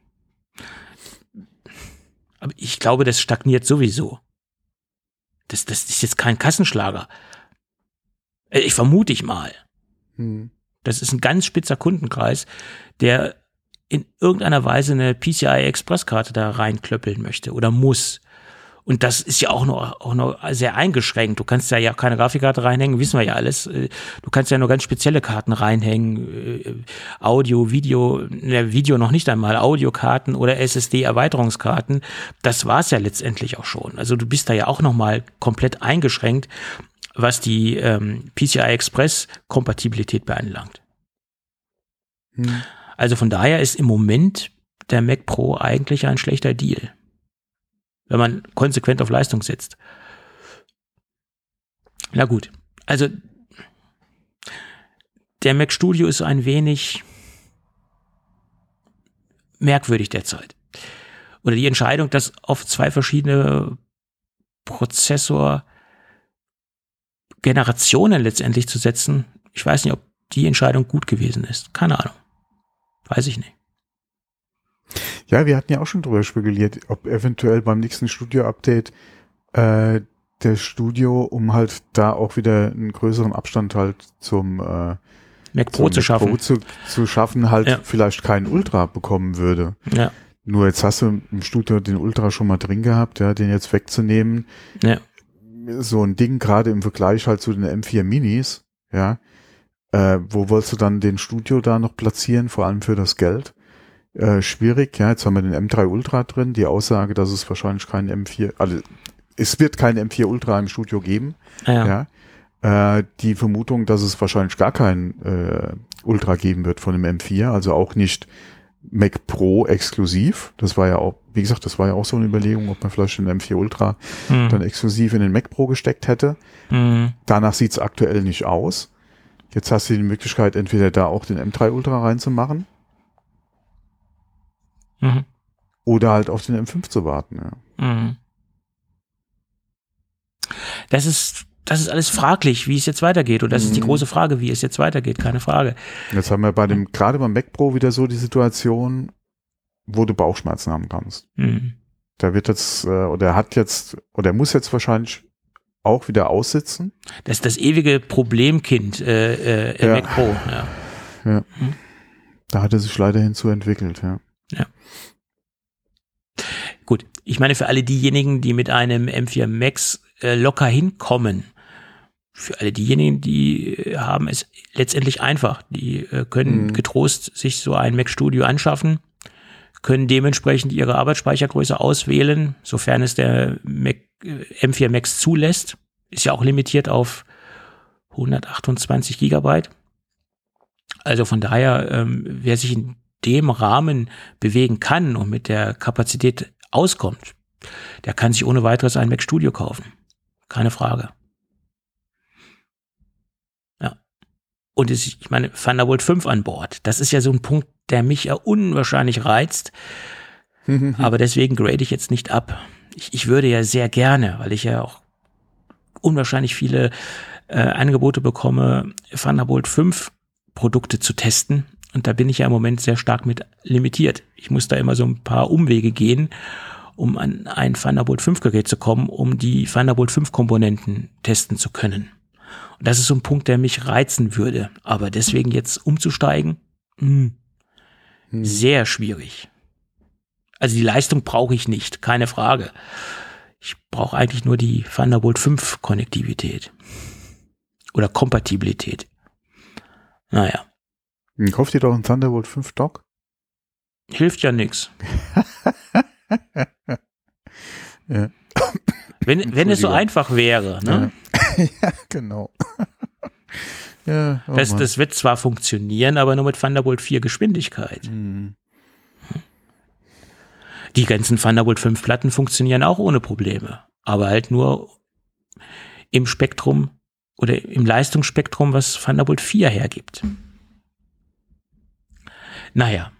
[SPEAKER 3] aber ich glaube, das stagniert sowieso. Das ist jetzt kein Kassenschlager. Ich vermute ich mal. Das ist ein ganz spitzer Kundenkreis, der in irgendeiner Weise eine PCI-Express-Karte da reinklöppeln möchte oder muss. Und das ist ja auch noch sehr eingeschränkt. Du kannst ja keine Grafikkarte reinhängen, wissen wir ja alles. Du kannst ja nur ganz spezielle Karten reinhängen. Audio, Video noch nicht einmal, Audiokarten oder SSD-Erweiterungskarten. Das war's ja letztendlich auch schon. Also du bist da ja auch nochmal komplett eingeschränkt, was die PCI-Express-Kompatibilität beanlangt. Also von daher ist im Moment der Mac Pro eigentlich ein schlechter Deal, wenn man konsequent auf Leistung setzt. Na gut, also der Mac Studio ist ein wenig merkwürdig derzeit. Oder die Entscheidung, das auf 2 verschiedene Prozessor-Generationen letztendlich zu setzen, ich weiß nicht, ob die Entscheidung gut gewesen ist. Keine Ahnung. Weiß ich nicht.
[SPEAKER 2] Ja, wir hatten ja auch schon drüber spekuliert, ob eventuell beim nächsten Studio-Update der Studio, um halt da auch wieder einen größeren Abstand halt zum
[SPEAKER 3] Mac Pro zu schaffen,
[SPEAKER 2] halt vielleicht keinen Ultra bekommen würde. Ja. Nur jetzt hast du im Studio den Ultra schon mal drin gehabt, ja, den jetzt wegzunehmen. Ja. So ein Ding, gerade im Vergleich halt zu den M4 Minis, ja. Wo wolltest du dann den Studio da noch platzieren, vor allem für das Geld? Schwierig, ja, jetzt haben wir den M3 Ultra drin, die Aussage, dass es wahrscheinlich keinen M4, also es wird keinen M4 Ultra im Studio geben, ja. Die Vermutung, dass es wahrscheinlich gar keinen Ultra geben wird von dem M4, also auch nicht Mac Pro exklusiv, das war ja auch, wie gesagt, das war ja auch so eine Überlegung, ob man vielleicht den M4 Ultra dann exklusiv in den Mac Pro gesteckt hätte. Danach sieht's aktuell nicht aus. Jetzt hast du die Möglichkeit, entweder da auch den M3 Ultra reinzumachen, oder halt auf den M5 zu warten. Ja.
[SPEAKER 3] Das ist alles fraglich, wie es jetzt weitergeht. Und das ist die große Frage, wie es jetzt weitergeht, keine Frage.
[SPEAKER 2] Jetzt haben wir gerade beim Mac Pro wieder so die Situation, wo du Bauchschmerzen haben kannst. Da wird jetzt, oder muss jetzt wahrscheinlich auch wieder aussitzen.
[SPEAKER 3] Das ist das ewige Problemkind Mac Pro.
[SPEAKER 2] Ja. Da hat er sich leider hinzu entwickelt, ja.
[SPEAKER 3] Gut, ich meine, für alle diejenigen, die mit einem M4 Max locker hinkommen, für alle diejenigen, die haben es letztendlich einfach. Die können getrost sich so ein Mac Studio anschaffen, können dementsprechend ihre Arbeitsspeichergröße auswählen, sofern es der M4 Max zulässt. Ist ja auch limitiert auf 128 Gigabyte. Also von daher, wer sich in dem Rahmen bewegen kann und mit der Kapazität auskommt, der kann sich ohne weiteres ein Mac Studio kaufen. Keine Frage. Ja. Und ich meine, Thunderbolt 5 an Bord, das ist ja so ein Punkt, der mich ja unwahrscheinlich reizt. Aber deswegen grade ich jetzt nicht ab. Ich würde ja sehr gerne, weil ich ja auch unwahrscheinlich viele Angebote bekomme, Thunderbolt 5 Produkte zu testen. Und da bin ich ja im Moment sehr stark mit limitiert. Ich muss da immer so ein paar Umwege gehen, um an ein Thunderbolt 5 Gerät zu kommen, um die Thunderbolt 5 Komponenten testen zu können. Und das ist so ein Punkt, der mich reizen würde. Aber deswegen jetzt umzusteigen, sehr schwierig. Also die Leistung brauche ich nicht, keine Frage. Ich brauche eigentlich nur die Thunderbolt 5 Konnektivität. Oder Kompatibilität. Naja.
[SPEAKER 2] Kauft ihr doch einen Thunderbolt 5 Dock?
[SPEAKER 3] Hilft ja nix.
[SPEAKER 2] Ja.
[SPEAKER 3] Wenn es so einfach wäre, ne?
[SPEAKER 2] Ja, genau. Ja,
[SPEAKER 3] das wird zwar funktionieren, aber nur mit Thunderbolt 4 Geschwindigkeit. Die ganzen Thunderbolt 5 Platten funktionieren auch ohne Probleme, aber halt nur im Spektrum oder im Leistungsspektrum, was Thunderbolt 4 hergibt. Naja,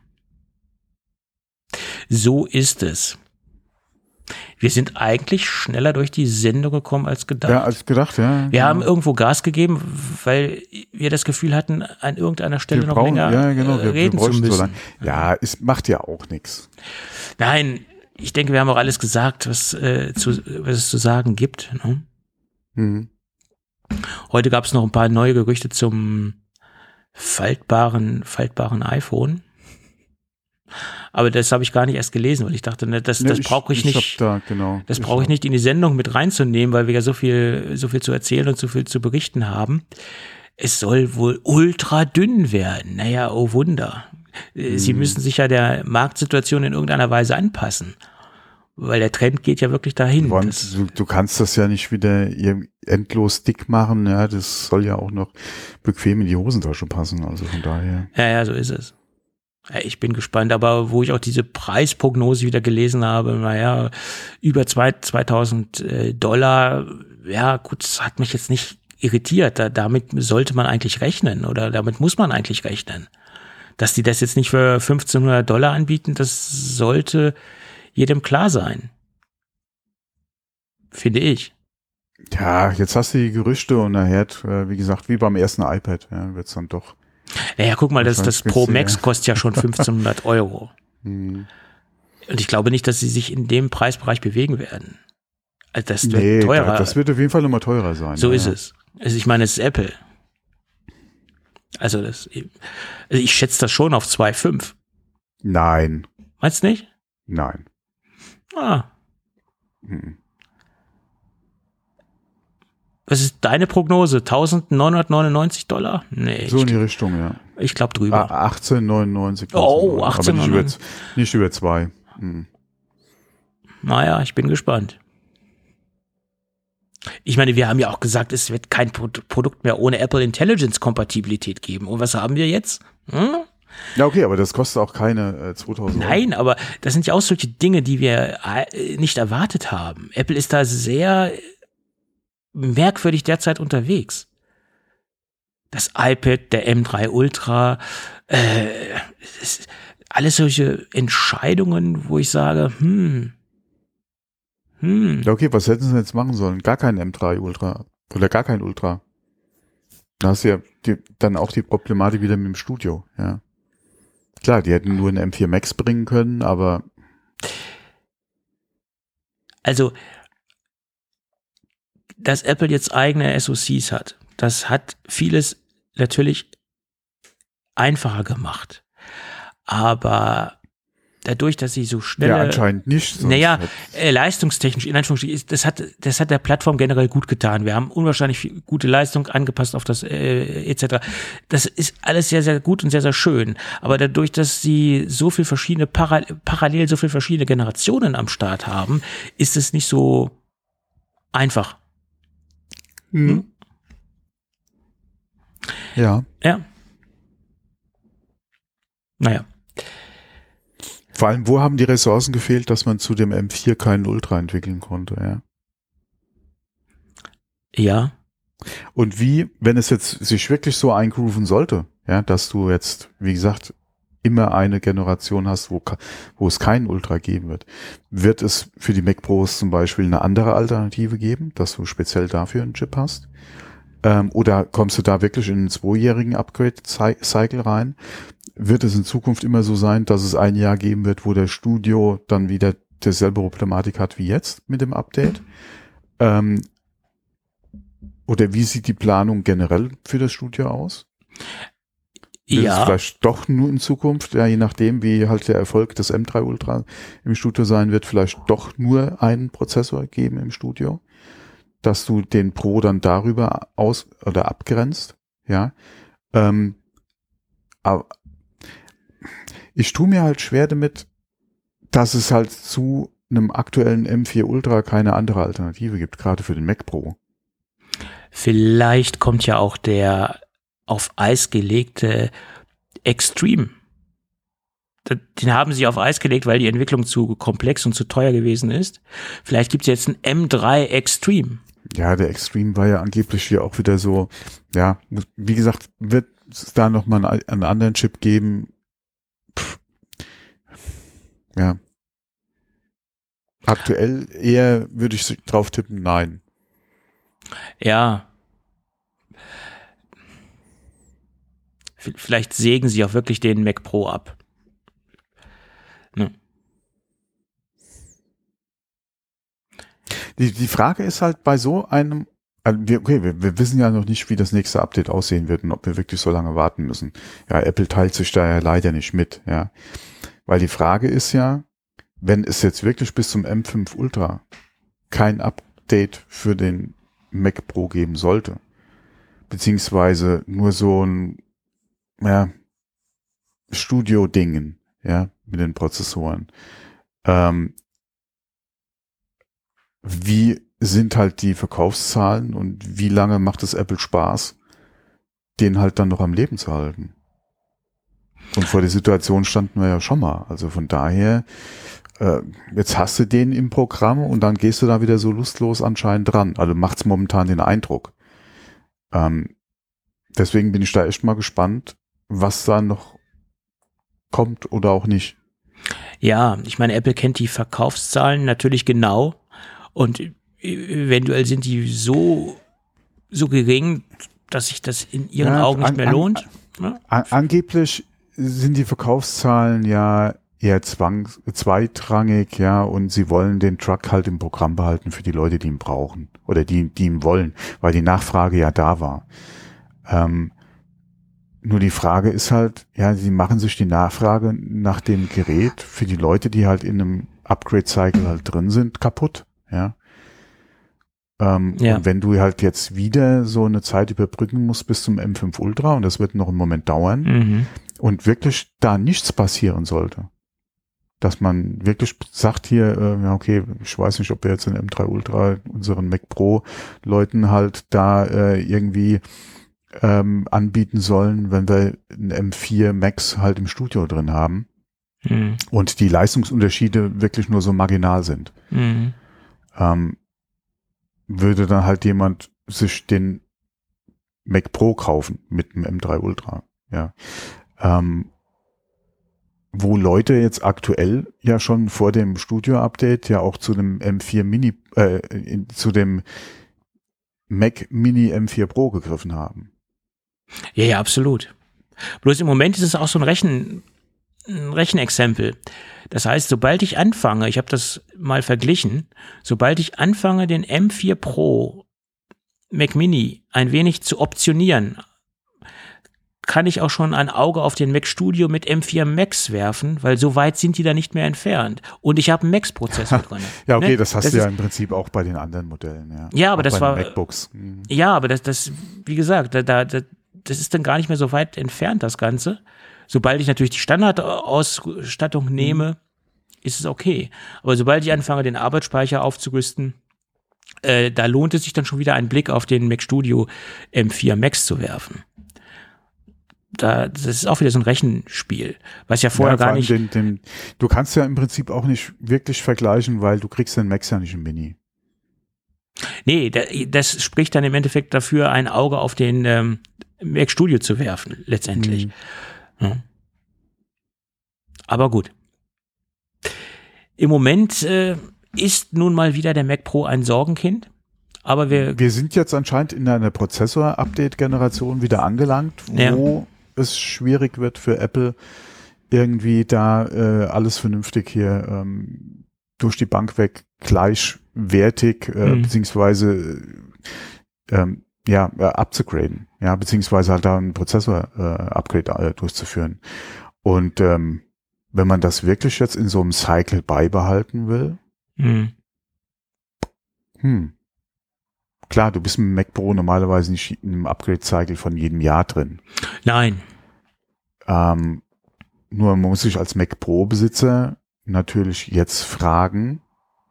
[SPEAKER 3] so ist es. Wir sind eigentlich schneller durch die Sendung gekommen als gedacht.
[SPEAKER 2] Ja, als gedacht, ja.
[SPEAKER 3] Wir haben irgendwo Gas gegeben, weil wir das Gefühl hatten, an irgendeiner Stelle noch länger reden zu müssen.
[SPEAKER 2] So lang. Ja, es macht ja auch nichts.
[SPEAKER 3] Nein, ich denke, wir haben auch alles gesagt, was es zu sagen gibt. Ne? Heute gab es noch ein paar neue Gerüchte zum faltbaren iPhone. Aber das habe ich gar nicht erst gelesen, weil ich dachte, ne, das brauche ich nicht. Das brauche ich nicht in die Sendung mit reinzunehmen, weil wir ja so viel zu erzählen und so viel zu berichten haben. Es soll wohl ultra dünn werden. Naja, oh Wunder. Sie müssen sich ja der Marktsituation in irgendeiner Weise anpassen. Weil der Trend geht ja wirklich dahin.
[SPEAKER 2] Du kannst das ja nicht wieder endlos dick machen. Ja, das soll ja auch noch bequem in die Hosentasche passen. Also von daher.
[SPEAKER 3] Ja, so ist es. Ich bin gespannt, aber wo ich auch diese Preisprognose wieder gelesen habe, naja, über $2.000, ja gut, das hat mich jetzt nicht irritiert. Damit sollte man eigentlich rechnen oder damit muss man eigentlich rechnen. Dass die das jetzt nicht für $1.500 anbieten, das sollte jedem klar sein. Finde ich.
[SPEAKER 2] Ja, jetzt hast du die Gerüchte und nachher, wie gesagt, wie beim ersten iPad, ja, wird's dann doch.
[SPEAKER 3] Naja, guck mal, das Pro Max kostet ja schon 1.500 €. Und ich glaube nicht, dass sie sich in dem Preisbereich bewegen werden. Also das wird teurer.
[SPEAKER 2] Das wird auf jeden Fall immer teurer sein.
[SPEAKER 3] So ist es. Also ich meine, es ist Apple. Also ich schätze das schon auf 2,5.
[SPEAKER 2] Nein.
[SPEAKER 3] Meinst du nicht?
[SPEAKER 2] Nein.
[SPEAKER 3] Was ist deine Prognose? $1.999? Nee.
[SPEAKER 2] So in die Richtung, ja.
[SPEAKER 3] Ich glaube drüber.
[SPEAKER 2] 18,99.
[SPEAKER 3] Oh, 18,99.
[SPEAKER 2] Aber nicht über 2.
[SPEAKER 3] Naja, ich bin gespannt. Ich meine, wir haben ja auch gesagt, es wird kein Produkt mehr ohne Apple Intelligence Kompatibilität geben. Und was haben wir jetzt?
[SPEAKER 2] Ja, okay, aber das kostet auch keine 2.000 €.
[SPEAKER 3] Nein, aber das sind ja auch solche Dinge, die wir nicht erwartet haben. Apple ist da sehr merkwürdig derzeit unterwegs. Das iPad, der M3 Ultra, alles solche Entscheidungen, wo ich sage,
[SPEAKER 2] Ja, okay, was hätten sie jetzt machen sollen? Gar kein M3 Ultra oder gar kein Ultra. Da hast du ja dann auch die Problematik wieder mit dem Studio, ja. Klar, die hätten nur einen M4 Max bringen können, aber
[SPEAKER 3] also dass Apple jetzt eigene SoCs hat, das hat vieles natürlich einfacher gemacht. Aber dadurch, dass sie so schnell.
[SPEAKER 2] Ja, anscheinend nicht.
[SPEAKER 3] Leistungstechnisch, in Anführungsstrichen, das hat der Plattform generell gut getan. Wir haben unwahrscheinlich gute Leistung angepasst auf das etc. Das ist alles sehr, sehr gut und sehr, sehr schön. Aber dadurch, dass sie so viel verschiedene, parallel so viel verschiedene Generationen am Start haben, ist es nicht so einfach.
[SPEAKER 2] Ja.
[SPEAKER 3] Ja. Naja.
[SPEAKER 2] Vor allem, wo haben die Ressourcen gefehlt, dass man zu dem M4 keinen Ultra entwickeln konnte, ja?
[SPEAKER 3] Ja.
[SPEAKER 2] Und wie, wenn es jetzt sich wirklich so eingrooven sollte, ja, dass du jetzt, wie gesagt, immer eine Generation hast, wo es keinen Ultra geben wird es für die Mac Pros zum Beispiel eine andere Alternative geben, dass du speziell dafür einen Chip hast? Oder kommst du da wirklich in einen 2-jährigen Upgrade-Cycle rein? Wird es in Zukunft immer so sein, dass es ein Jahr geben wird, wo der Studio dann wieder dieselbe Problematik hat wie jetzt mit dem Update? Oder wie sieht die Planung generell für das Studio aus? Wird es vielleicht doch nur in Zukunft, ja, je nachdem, wie halt der Erfolg des M3 Ultra im Studio sein wird, vielleicht doch nur einen Prozessor geben im Studio, dass du den Pro dann darüber abgrenzt, ja. Aber ich tue mir halt schwer damit, dass es halt zu einem aktuellen M4 Ultra keine andere Alternative gibt, gerade für den Mac Pro.
[SPEAKER 3] Vielleicht kommt ja auch der auf Eis gelegte Extreme. Den haben sie auf Eis gelegt, weil die Entwicklung zu komplex und zu teuer gewesen ist. Vielleicht gibt es jetzt einen M3 Extreme.
[SPEAKER 2] Ja, der Extreme war ja angeblich hier auch wieder so, ja, wie gesagt, wird es da nochmal einen anderen Chip geben? Ja. Aktuell eher würde ich drauf tippen, nein.
[SPEAKER 3] Ja. Vielleicht sägen sie auch wirklich den Mac Pro ab. Ne.
[SPEAKER 2] Die Frage ist halt bei so einem, also wir wissen ja noch nicht, wie das nächste Update aussehen wird und ob wir wirklich so lange warten müssen. Ja, Apple teilt sich da ja leider nicht mit, ja. Weil die Frage ist ja, wenn es jetzt wirklich bis zum M5 Ultra kein Update für den Mac Pro geben sollte, beziehungsweise nur so ein, ja, Studio-Dingen, ja, mit den Prozessoren, wie sind halt die Verkaufszahlen und wie lange macht es Apple Spaß, den halt dann noch am Leben zu halten? Und vor der Situation standen wir ja schon mal. Also von daher, jetzt hast du den im Programm und dann gehst du da wieder so lustlos anscheinend dran. Also macht's momentan den Eindruck. Deswegen bin ich da echt mal gespannt, was da noch kommt oder auch nicht.
[SPEAKER 3] Ja, ich meine, Apple kennt die Verkaufszahlen natürlich genau und eventuell sind die so
[SPEAKER 2] gering,
[SPEAKER 3] dass sich das in ihren Augen nicht mehr lohnt.
[SPEAKER 2] Angeblich sind die Verkaufszahlen ja eher zweitrangig, ja, und sie wollen den Truck halt im Programm behalten für die Leute, die ihn brauchen oder die ihn wollen, weil die Nachfrage ja da war. Nur die Frage ist halt, ja, sie machen sich die Nachfrage nach dem Gerät für die Leute, die halt in einem Upgrade-Cycle halt drin sind, kaputt, ja. Und wenn du halt jetzt wieder so eine Zeit überbrücken musst bis zum M5 Ultra, und das wird noch einen Moment dauern, und wirklich da nichts passieren sollte, dass man wirklich sagt hier, ja okay, ich weiß nicht, ob wir jetzt den M3 Ultra unseren Mac Pro Leuten halt da irgendwie anbieten sollen, wenn wir einen M4 Max halt im Studio drin haben und die Leistungsunterschiede wirklich nur so marginal sind. Würde dann halt jemand sich den Mac Pro kaufen mit dem M3 Ultra, ja. Wo Leute jetzt aktuell ja schon vor dem Studio-Update ja auch zu dem M4 Mini, zu dem Mac Mini M4 Pro gegriffen haben.
[SPEAKER 3] Ja, absolut. Bloß im Moment ist es auch so ein Rechenexempel. Das heißt, sobald ich anfange, ich habe das mal verglichen, sobald ich anfange, den M4 Pro Mac Mini ein wenig zu optionieren, kann ich auch schon ein Auge auf den Mac Studio mit M4 Max werfen, weil so weit sind die da nicht mehr entfernt. Und ich habe einen Max-Prozessor drin.
[SPEAKER 2] Ja, okay, ne? Das hast du ja im Prinzip auch bei den anderen Modellen.
[SPEAKER 3] Ja, aber
[SPEAKER 2] auch
[SPEAKER 3] das
[SPEAKER 2] bei
[SPEAKER 3] war
[SPEAKER 2] den MacBooks.
[SPEAKER 3] Ja, aber das, wie gesagt, das ist dann gar nicht mehr so weit entfernt, das Ganze. Sobald ich natürlich die Standardausstattung nehme, ist es okay. Aber sobald ich anfange, den Arbeitsspeicher aufzurüsten, da lohnt es sich dann schon wieder einen Blick auf den Mac Studio M4 Max zu werfen. Das ist auch wieder so ein Rechenspiel, was ja vorher gar nicht...
[SPEAKER 2] du kannst ja im Prinzip auch nicht wirklich vergleichen, weil du kriegst den Max ja nicht im Mini.
[SPEAKER 3] Nee, das spricht dann im Endeffekt dafür, ein Auge auf den Mac Studio zu werfen, letztendlich. Ja. Aber gut. Im Moment ist nun mal wieder der Mac Pro ein Sorgenkind. Aber wir sind
[SPEAKER 2] jetzt anscheinend in einer Prozessor-Update-Generation wieder angelangt, wo es schwierig wird für Apple, irgendwie da alles vernünftig hier durch die Bank weg gleichwertig beziehungsweise abzugraden, beziehungsweise halt da ein Prozessor-Upgrade durchzuführen. Und wenn man das wirklich jetzt in so einem Cycle beibehalten will, klar, du bist mit dem Mac Pro normalerweise nicht in einem Upgrade-Cycle von jedem Jahr drin.
[SPEAKER 3] Nein.
[SPEAKER 2] Nur man muss sich als Mac Pro-Besitzer natürlich jetzt fragen,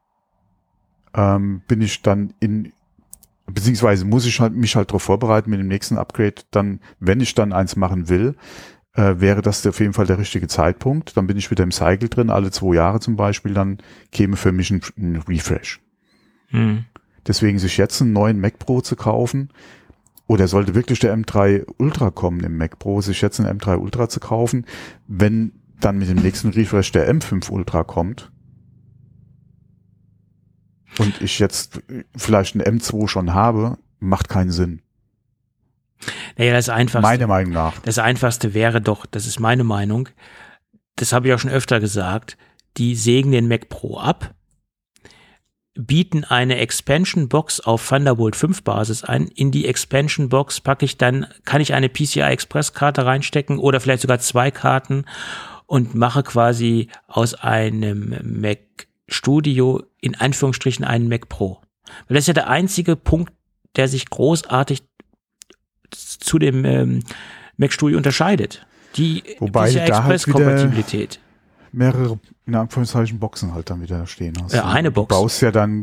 [SPEAKER 2] bin ich dann beziehungsweise muss ich mich halt darauf vorbereiten mit dem nächsten Upgrade, dann, wenn ich dann eins machen will, wäre das auf jeden Fall der richtige Zeitpunkt. Dann bin ich wieder im Cycle drin, alle 2 Jahre zum Beispiel, dann käme für mich ein Refresh. Deswegen sich jetzt einen neuen Mac Pro zu kaufen, oder sollte wirklich der M3 Ultra kommen im Mac Pro, sich jetzt einen M3 Ultra zu kaufen, wenn dann mit dem nächsten Refresh der M5 Ultra kommt und ich jetzt vielleicht einen M2 schon habe, macht keinen Sinn.
[SPEAKER 3] Naja, das Einfachste.
[SPEAKER 2] Meiner Meinung nach.
[SPEAKER 3] Das Einfachste wäre doch, das ist meine Meinung, das habe ich auch schon öfter gesagt, die sägen den Mac Pro ab, bieten eine Expansion Box auf Thunderbolt 5 Basis ein. In die Expansion Box kann ich eine PCI Express Karte reinstecken oder vielleicht sogar 2 Karten und mache quasi aus einem Mac Studio in Anführungsstrichen einen Mac Pro. Weil das ist ja der einzige Punkt, der sich großartig zu dem Mac Studio unterscheidet. Die
[SPEAKER 2] PCI
[SPEAKER 3] Express Kompatibilität.
[SPEAKER 2] Mehrere, in Anführungszeichen, Boxen halt dann wieder stehen hast.
[SPEAKER 3] Ja, eine Box.
[SPEAKER 2] Du baust ja dann,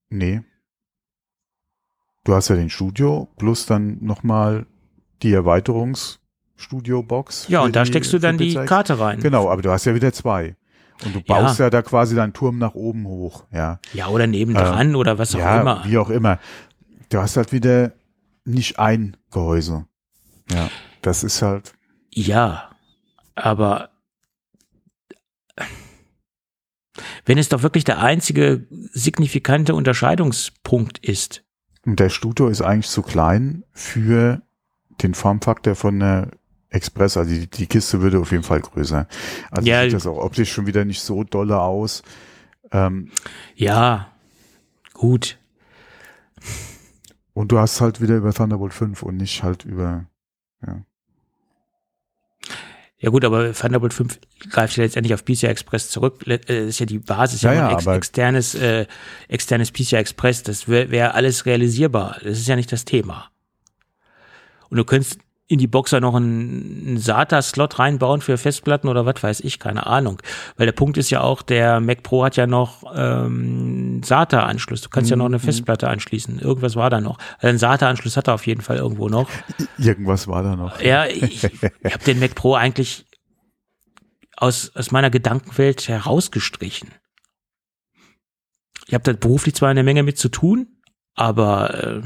[SPEAKER 2] du hast ja den Studio plus dann nochmal die Erweiterungsstudio-Box.
[SPEAKER 3] Ja, und da steckst du dann die Karte rein.
[SPEAKER 2] Genau, aber du hast ja wieder 2. Und du baust ja da quasi deinen Turm nach oben hoch, Ja,
[SPEAKER 3] oder nebendran oder was auch immer.
[SPEAKER 2] Wie auch immer. Du hast halt wieder nicht ein Gehäuse. Ja, das ist halt.
[SPEAKER 3] Ja, aber wenn es doch wirklich der einzige signifikante Unterscheidungspunkt ist.
[SPEAKER 2] Und der Studio ist eigentlich zu klein für den Formfaktor von der Express, also die Kiste würde auf jeden Fall größer. Also sieht das auch optisch schon wieder nicht so dolle aus.
[SPEAKER 3] Ja, gut.
[SPEAKER 2] Und du hast halt wieder über Thunderbolt 5 und nicht halt über,
[SPEAKER 3] Ja gut, aber Thunderbolt 5 greift ja letztendlich auf PCI Express zurück. Das ist ja die Basis, externes PCI Express. Das wäre alles realisierbar. Das ist ja nicht das Thema. Und du könntest in die Boxer noch einen SATA-Slot reinbauen für Festplatten oder was weiß ich, keine Ahnung. Weil der Punkt ist ja auch, der Mac Pro hat ja noch SATA-Anschluss. Du kannst ja noch eine Festplatte anschließen. Irgendwas war da noch. Also einen SATA-Anschluss hat er auf jeden Fall irgendwo noch.
[SPEAKER 2] Irgendwas war da noch.
[SPEAKER 3] Ja, ich habe den Mac Pro eigentlich aus meiner Gedankenwelt herausgestrichen. Ich habe da beruflich zwar eine Menge mit zu tun, aber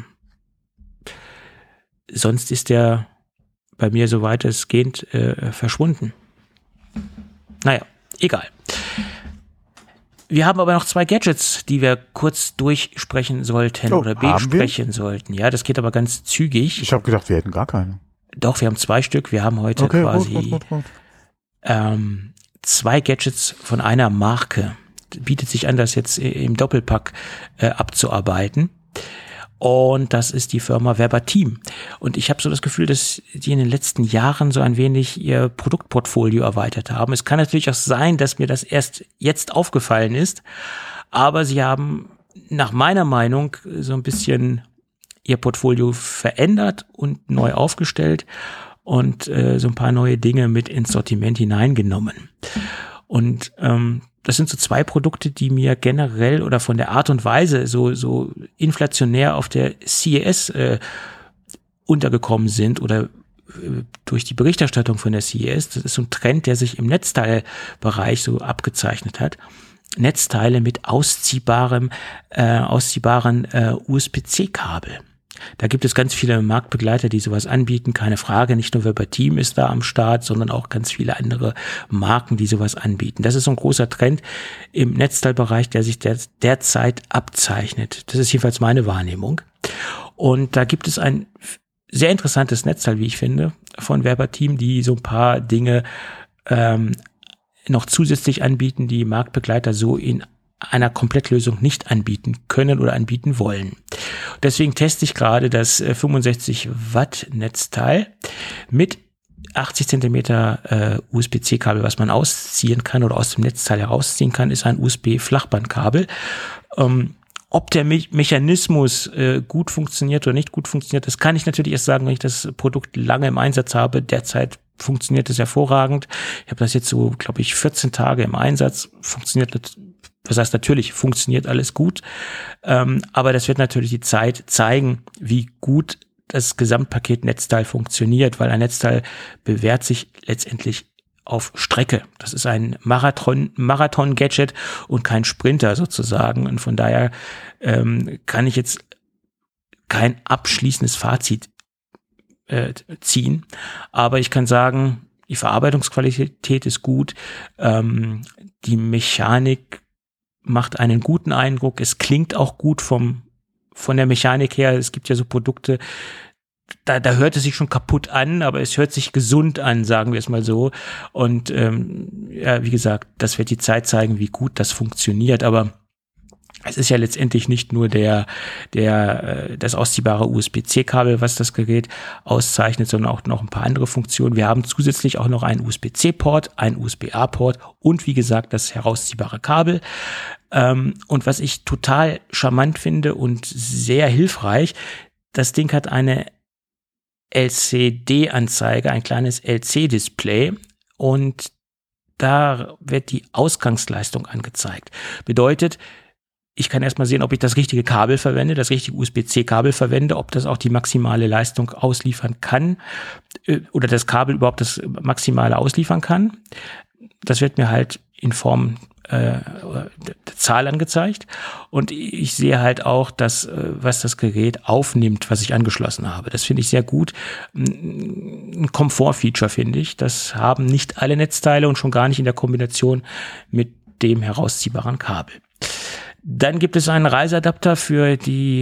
[SPEAKER 3] sonst ist der bei mir so weitestgehend verschwunden. Naja, egal. Wir haben aber noch 2 Gadgets, die wir kurz durchsprechen sollten oder besprechen sollten. Ja, das geht aber ganz zügig.
[SPEAKER 2] Ich habe gedacht, wir hätten gar keine.
[SPEAKER 3] Doch, wir haben 2 Stück. Wir haben heute quasi 2 Gadgets von einer Marke. Bietet sich an, das jetzt im Doppelpack abzuarbeiten. Und das ist die Firma Verbatim. Und ich habe so das Gefühl, dass die in den letzten Jahren so ein wenig ihr Produktportfolio erweitert haben. Es kann natürlich auch sein, dass mir das erst jetzt aufgefallen ist, aber sie haben nach meiner Meinung so ein bisschen ihr Portfolio verändert und neu aufgestellt und so ein paar neue Dinge mit ins Sortiment hineingenommen. Und das sind so zwei Produkte, die mir generell oder von der Art und Weise so inflationär auf der CES untergekommen sind oder durch die Berichterstattung von der CES. Das ist so ein Trend, der sich im Netzteilbereich so abgezeichnet hat. Netzteile mit ausziehbaren USB-C-Kabel. Da gibt es ganz viele Marktbegleiter, die sowas anbieten, keine Frage. Nicht nur Verbatim ist da am Start, sondern auch ganz viele andere Marken, die sowas anbieten. Das ist so ein großer Trend im Netzteilbereich, der sich derzeit abzeichnet. Das ist jedenfalls meine Wahrnehmung. Und da gibt es ein sehr interessantes Netzteil, wie ich finde, von Verbatim, die so ein paar Dinge noch zusätzlich anbieten, die Marktbegleiter so in einer Komplettlösung nicht anbieten können oder anbieten wollen. Deswegen teste ich gerade das 65 Watt Netzteil mit 80 Zentimeter USB-C-Kabel, was man ausziehen kann oder aus dem Netzteil herausziehen kann, ist ein USB-Flachbandkabel. Ob der Mechanismus gut funktioniert oder nicht gut funktioniert, das kann ich natürlich erst sagen, wenn ich das Produkt lange im Einsatz habe. Derzeit funktioniert es hervorragend. Ich habe das jetzt so, glaube ich, 14 Tage im Einsatz. Funktioniert das. Das heißt, natürlich funktioniert alles gut, aber das wird natürlich die Zeit zeigen, wie gut das Gesamtpaket Netzteil funktioniert, weil ein Netzteil bewährt sich letztendlich auf Strecke. Das ist ein Marathon-Gadget und kein Sprinter sozusagen. Und von daher kann ich jetzt kein abschließendes Fazit ziehen, aber ich kann sagen, die Verarbeitungsqualität ist gut, die Mechanik macht einen guten Eindruck. Es klingt auch gut von der Mechanik her. Es gibt ja so Produkte, da hört es sich schon kaputt an, aber es hört sich gesund an, sagen wir es mal so. Und ja, wie gesagt, das wird die Zeit zeigen, wie gut das funktioniert. Aber es ist ja letztendlich nicht nur das ausziehbare USB-C-Kabel, was das Gerät auszeichnet, sondern auch noch ein paar andere Funktionen. Wir haben zusätzlich auch noch einen USB-C-Port, einen USB-A-Port und wie gesagt das herausziehbare Kabel. Und was ich total charmant finde und sehr hilfreich, das Ding hat eine LCD-Anzeige, ein kleines LC-Display und da wird die Ausgangsleistung angezeigt. Bedeutet, ich kann erstmal sehen, ob ich das richtige Kabel verwende, das richtige USB-C-Kabel verwende, ob das auch die maximale Leistung ausliefern kann oder das Kabel überhaupt das Maximale ausliefern kann. Das wird mir halt in Form der Zahl angezeigt und ich sehe halt auch, was das Gerät aufnimmt, was ich angeschlossen habe. Das finde ich sehr gut. Ein Komfort-Feature finde ich. Das haben nicht alle Netzteile und schon gar nicht in der Kombination mit dem herausziehbaren Kabel. Dann gibt es einen Reiseadapter für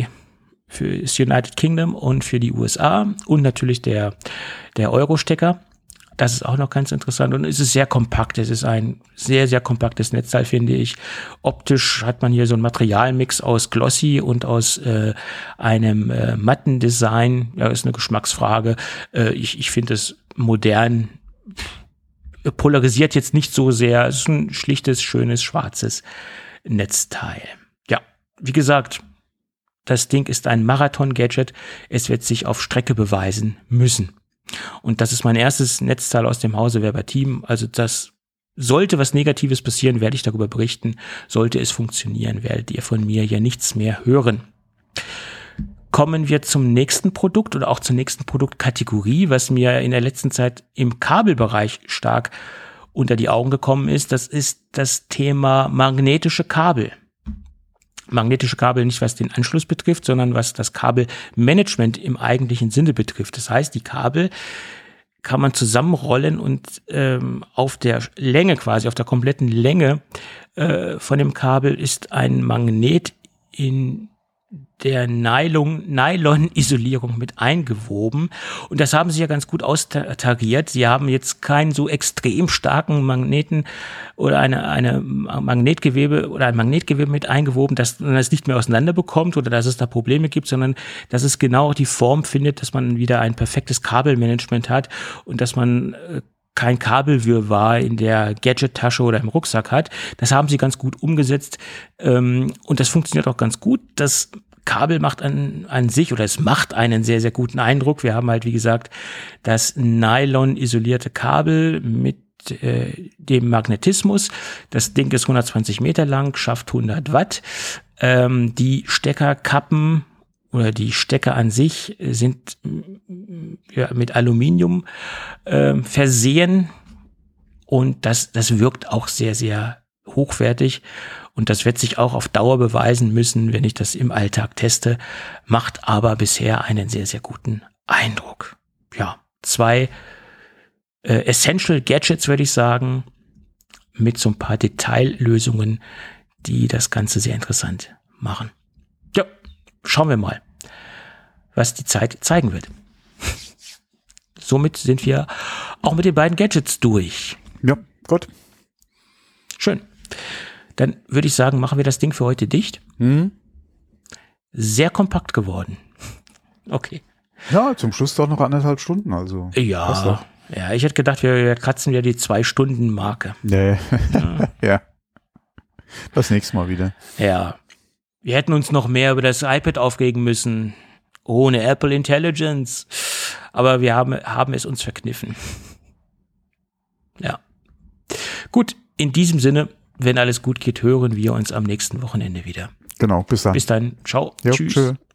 [SPEAKER 3] das United Kingdom und für die USA und natürlich der Euro-Stecker. Das ist auch noch ganz interessant und es ist sehr kompakt. Es ist ein sehr, sehr kompaktes Netzteil, finde ich. Optisch hat man hier so einen Materialmix aus Glossy und aus einem matten Design. Ja, ist eine Geschmacksfrage. Ich finde es modern, polarisiert jetzt nicht so sehr. Es ist ein schlichtes, schönes, schwarzes Netzteil. Ja, wie gesagt, das Ding ist ein Marathon-Gadget. Es wird sich auf Strecke beweisen müssen. Und das ist mein erstes Netzteil aus dem Hause Verbatim. Also das sollte was Negatives passieren, werde ich darüber berichten. Sollte es funktionieren, werdet ihr von mir ja nichts mehr hören. Kommen wir zum nächsten Produkt oder auch zur nächsten Produktkategorie, was mir in der letzten Zeit im Kabelbereich stark unter die Augen gekommen ist. Das ist das Thema magnetische Kabel. Magnetische Kabel nicht, was den Anschluss betrifft, sondern was das Kabelmanagement im eigentlichen Sinne betrifft. Das heißt, die Kabel kann man zusammenrollen und auf der Länge quasi, auf der kompletten Länge von dem Kabel ist ein Magnet in der Nylon-Isolierung mit eingewoben. Und das haben sie ja ganz gut austariert. Sie haben jetzt keinen so extrem starken Magneten oder ein Magnetgewebe mit eingewoben, dass man es nicht mehr auseinander bekommt oder dass es da Probleme gibt, sondern dass es genau die Form findet, dass man wieder ein perfektes Kabelmanagement hat und dass man kein Kabelwirrwarr in der Gadget-Tasche oder im Rucksack hat. Das haben sie ganz gut umgesetzt und das funktioniert auch ganz gut. Das Kabel macht an sich oder es macht einen sehr, sehr guten Eindruck. Wir haben halt, wie gesagt, das Nylon-isolierte Kabel mit dem Magnetismus. Das Ding ist 120 Meter lang, schafft 100 Watt. Die Steckerkappen oder die Stecker an sich sind mit Aluminium versehen und das wirkt auch sehr, sehr hochwertig und das wird sich auch auf Dauer beweisen müssen, wenn ich das im Alltag teste, macht aber bisher einen sehr, sehr guten Eindruck. Ja, 2 Essential Gadgets, würde ich sagen, mit so ein paar Detaillösungen, die das Ganze sehr interessant machen. Ja, schauen wir mal, was die Zeit zeigen wird. Somit sind wir auch mit den beiden Gadgets durch.
[SPEAKER 2] Ja, gut.
[SPEAKER 3] Schön. Dann würde ich sagen, machen wir das Ding für heute dicht. Sehr kompakt geworden. Okay.
[SPEAKER 2] Ja, zum Schluss doch noch 1,5 Stunden, also.
[SPEAKER 3] Ja, ich hätte gedacht, wir kratzen ja die 2-Stunden-Marke.
[SPEAKER 2] Nee. Ja. Das nächste Mal wieder.
[SPEAKER 3] Ja. Wir hätten uns noch mehr über das iPad aufregen müssen. Ohne Apple Intelligence. Aber wir haben es uns verkniffen. Ja. Gut, in diesem Sinne, wenn alles gut geht, hören wir uns am nächsten Wochenende wieder.
[SPEAKER 2] Genau, bis dann.
[SPEAKER 3] Bis dann. Ciao.
[SPEAKER 2] Jo,
[SPEAKER 3] Tschüss.
[SPEAKER 2] Tschö.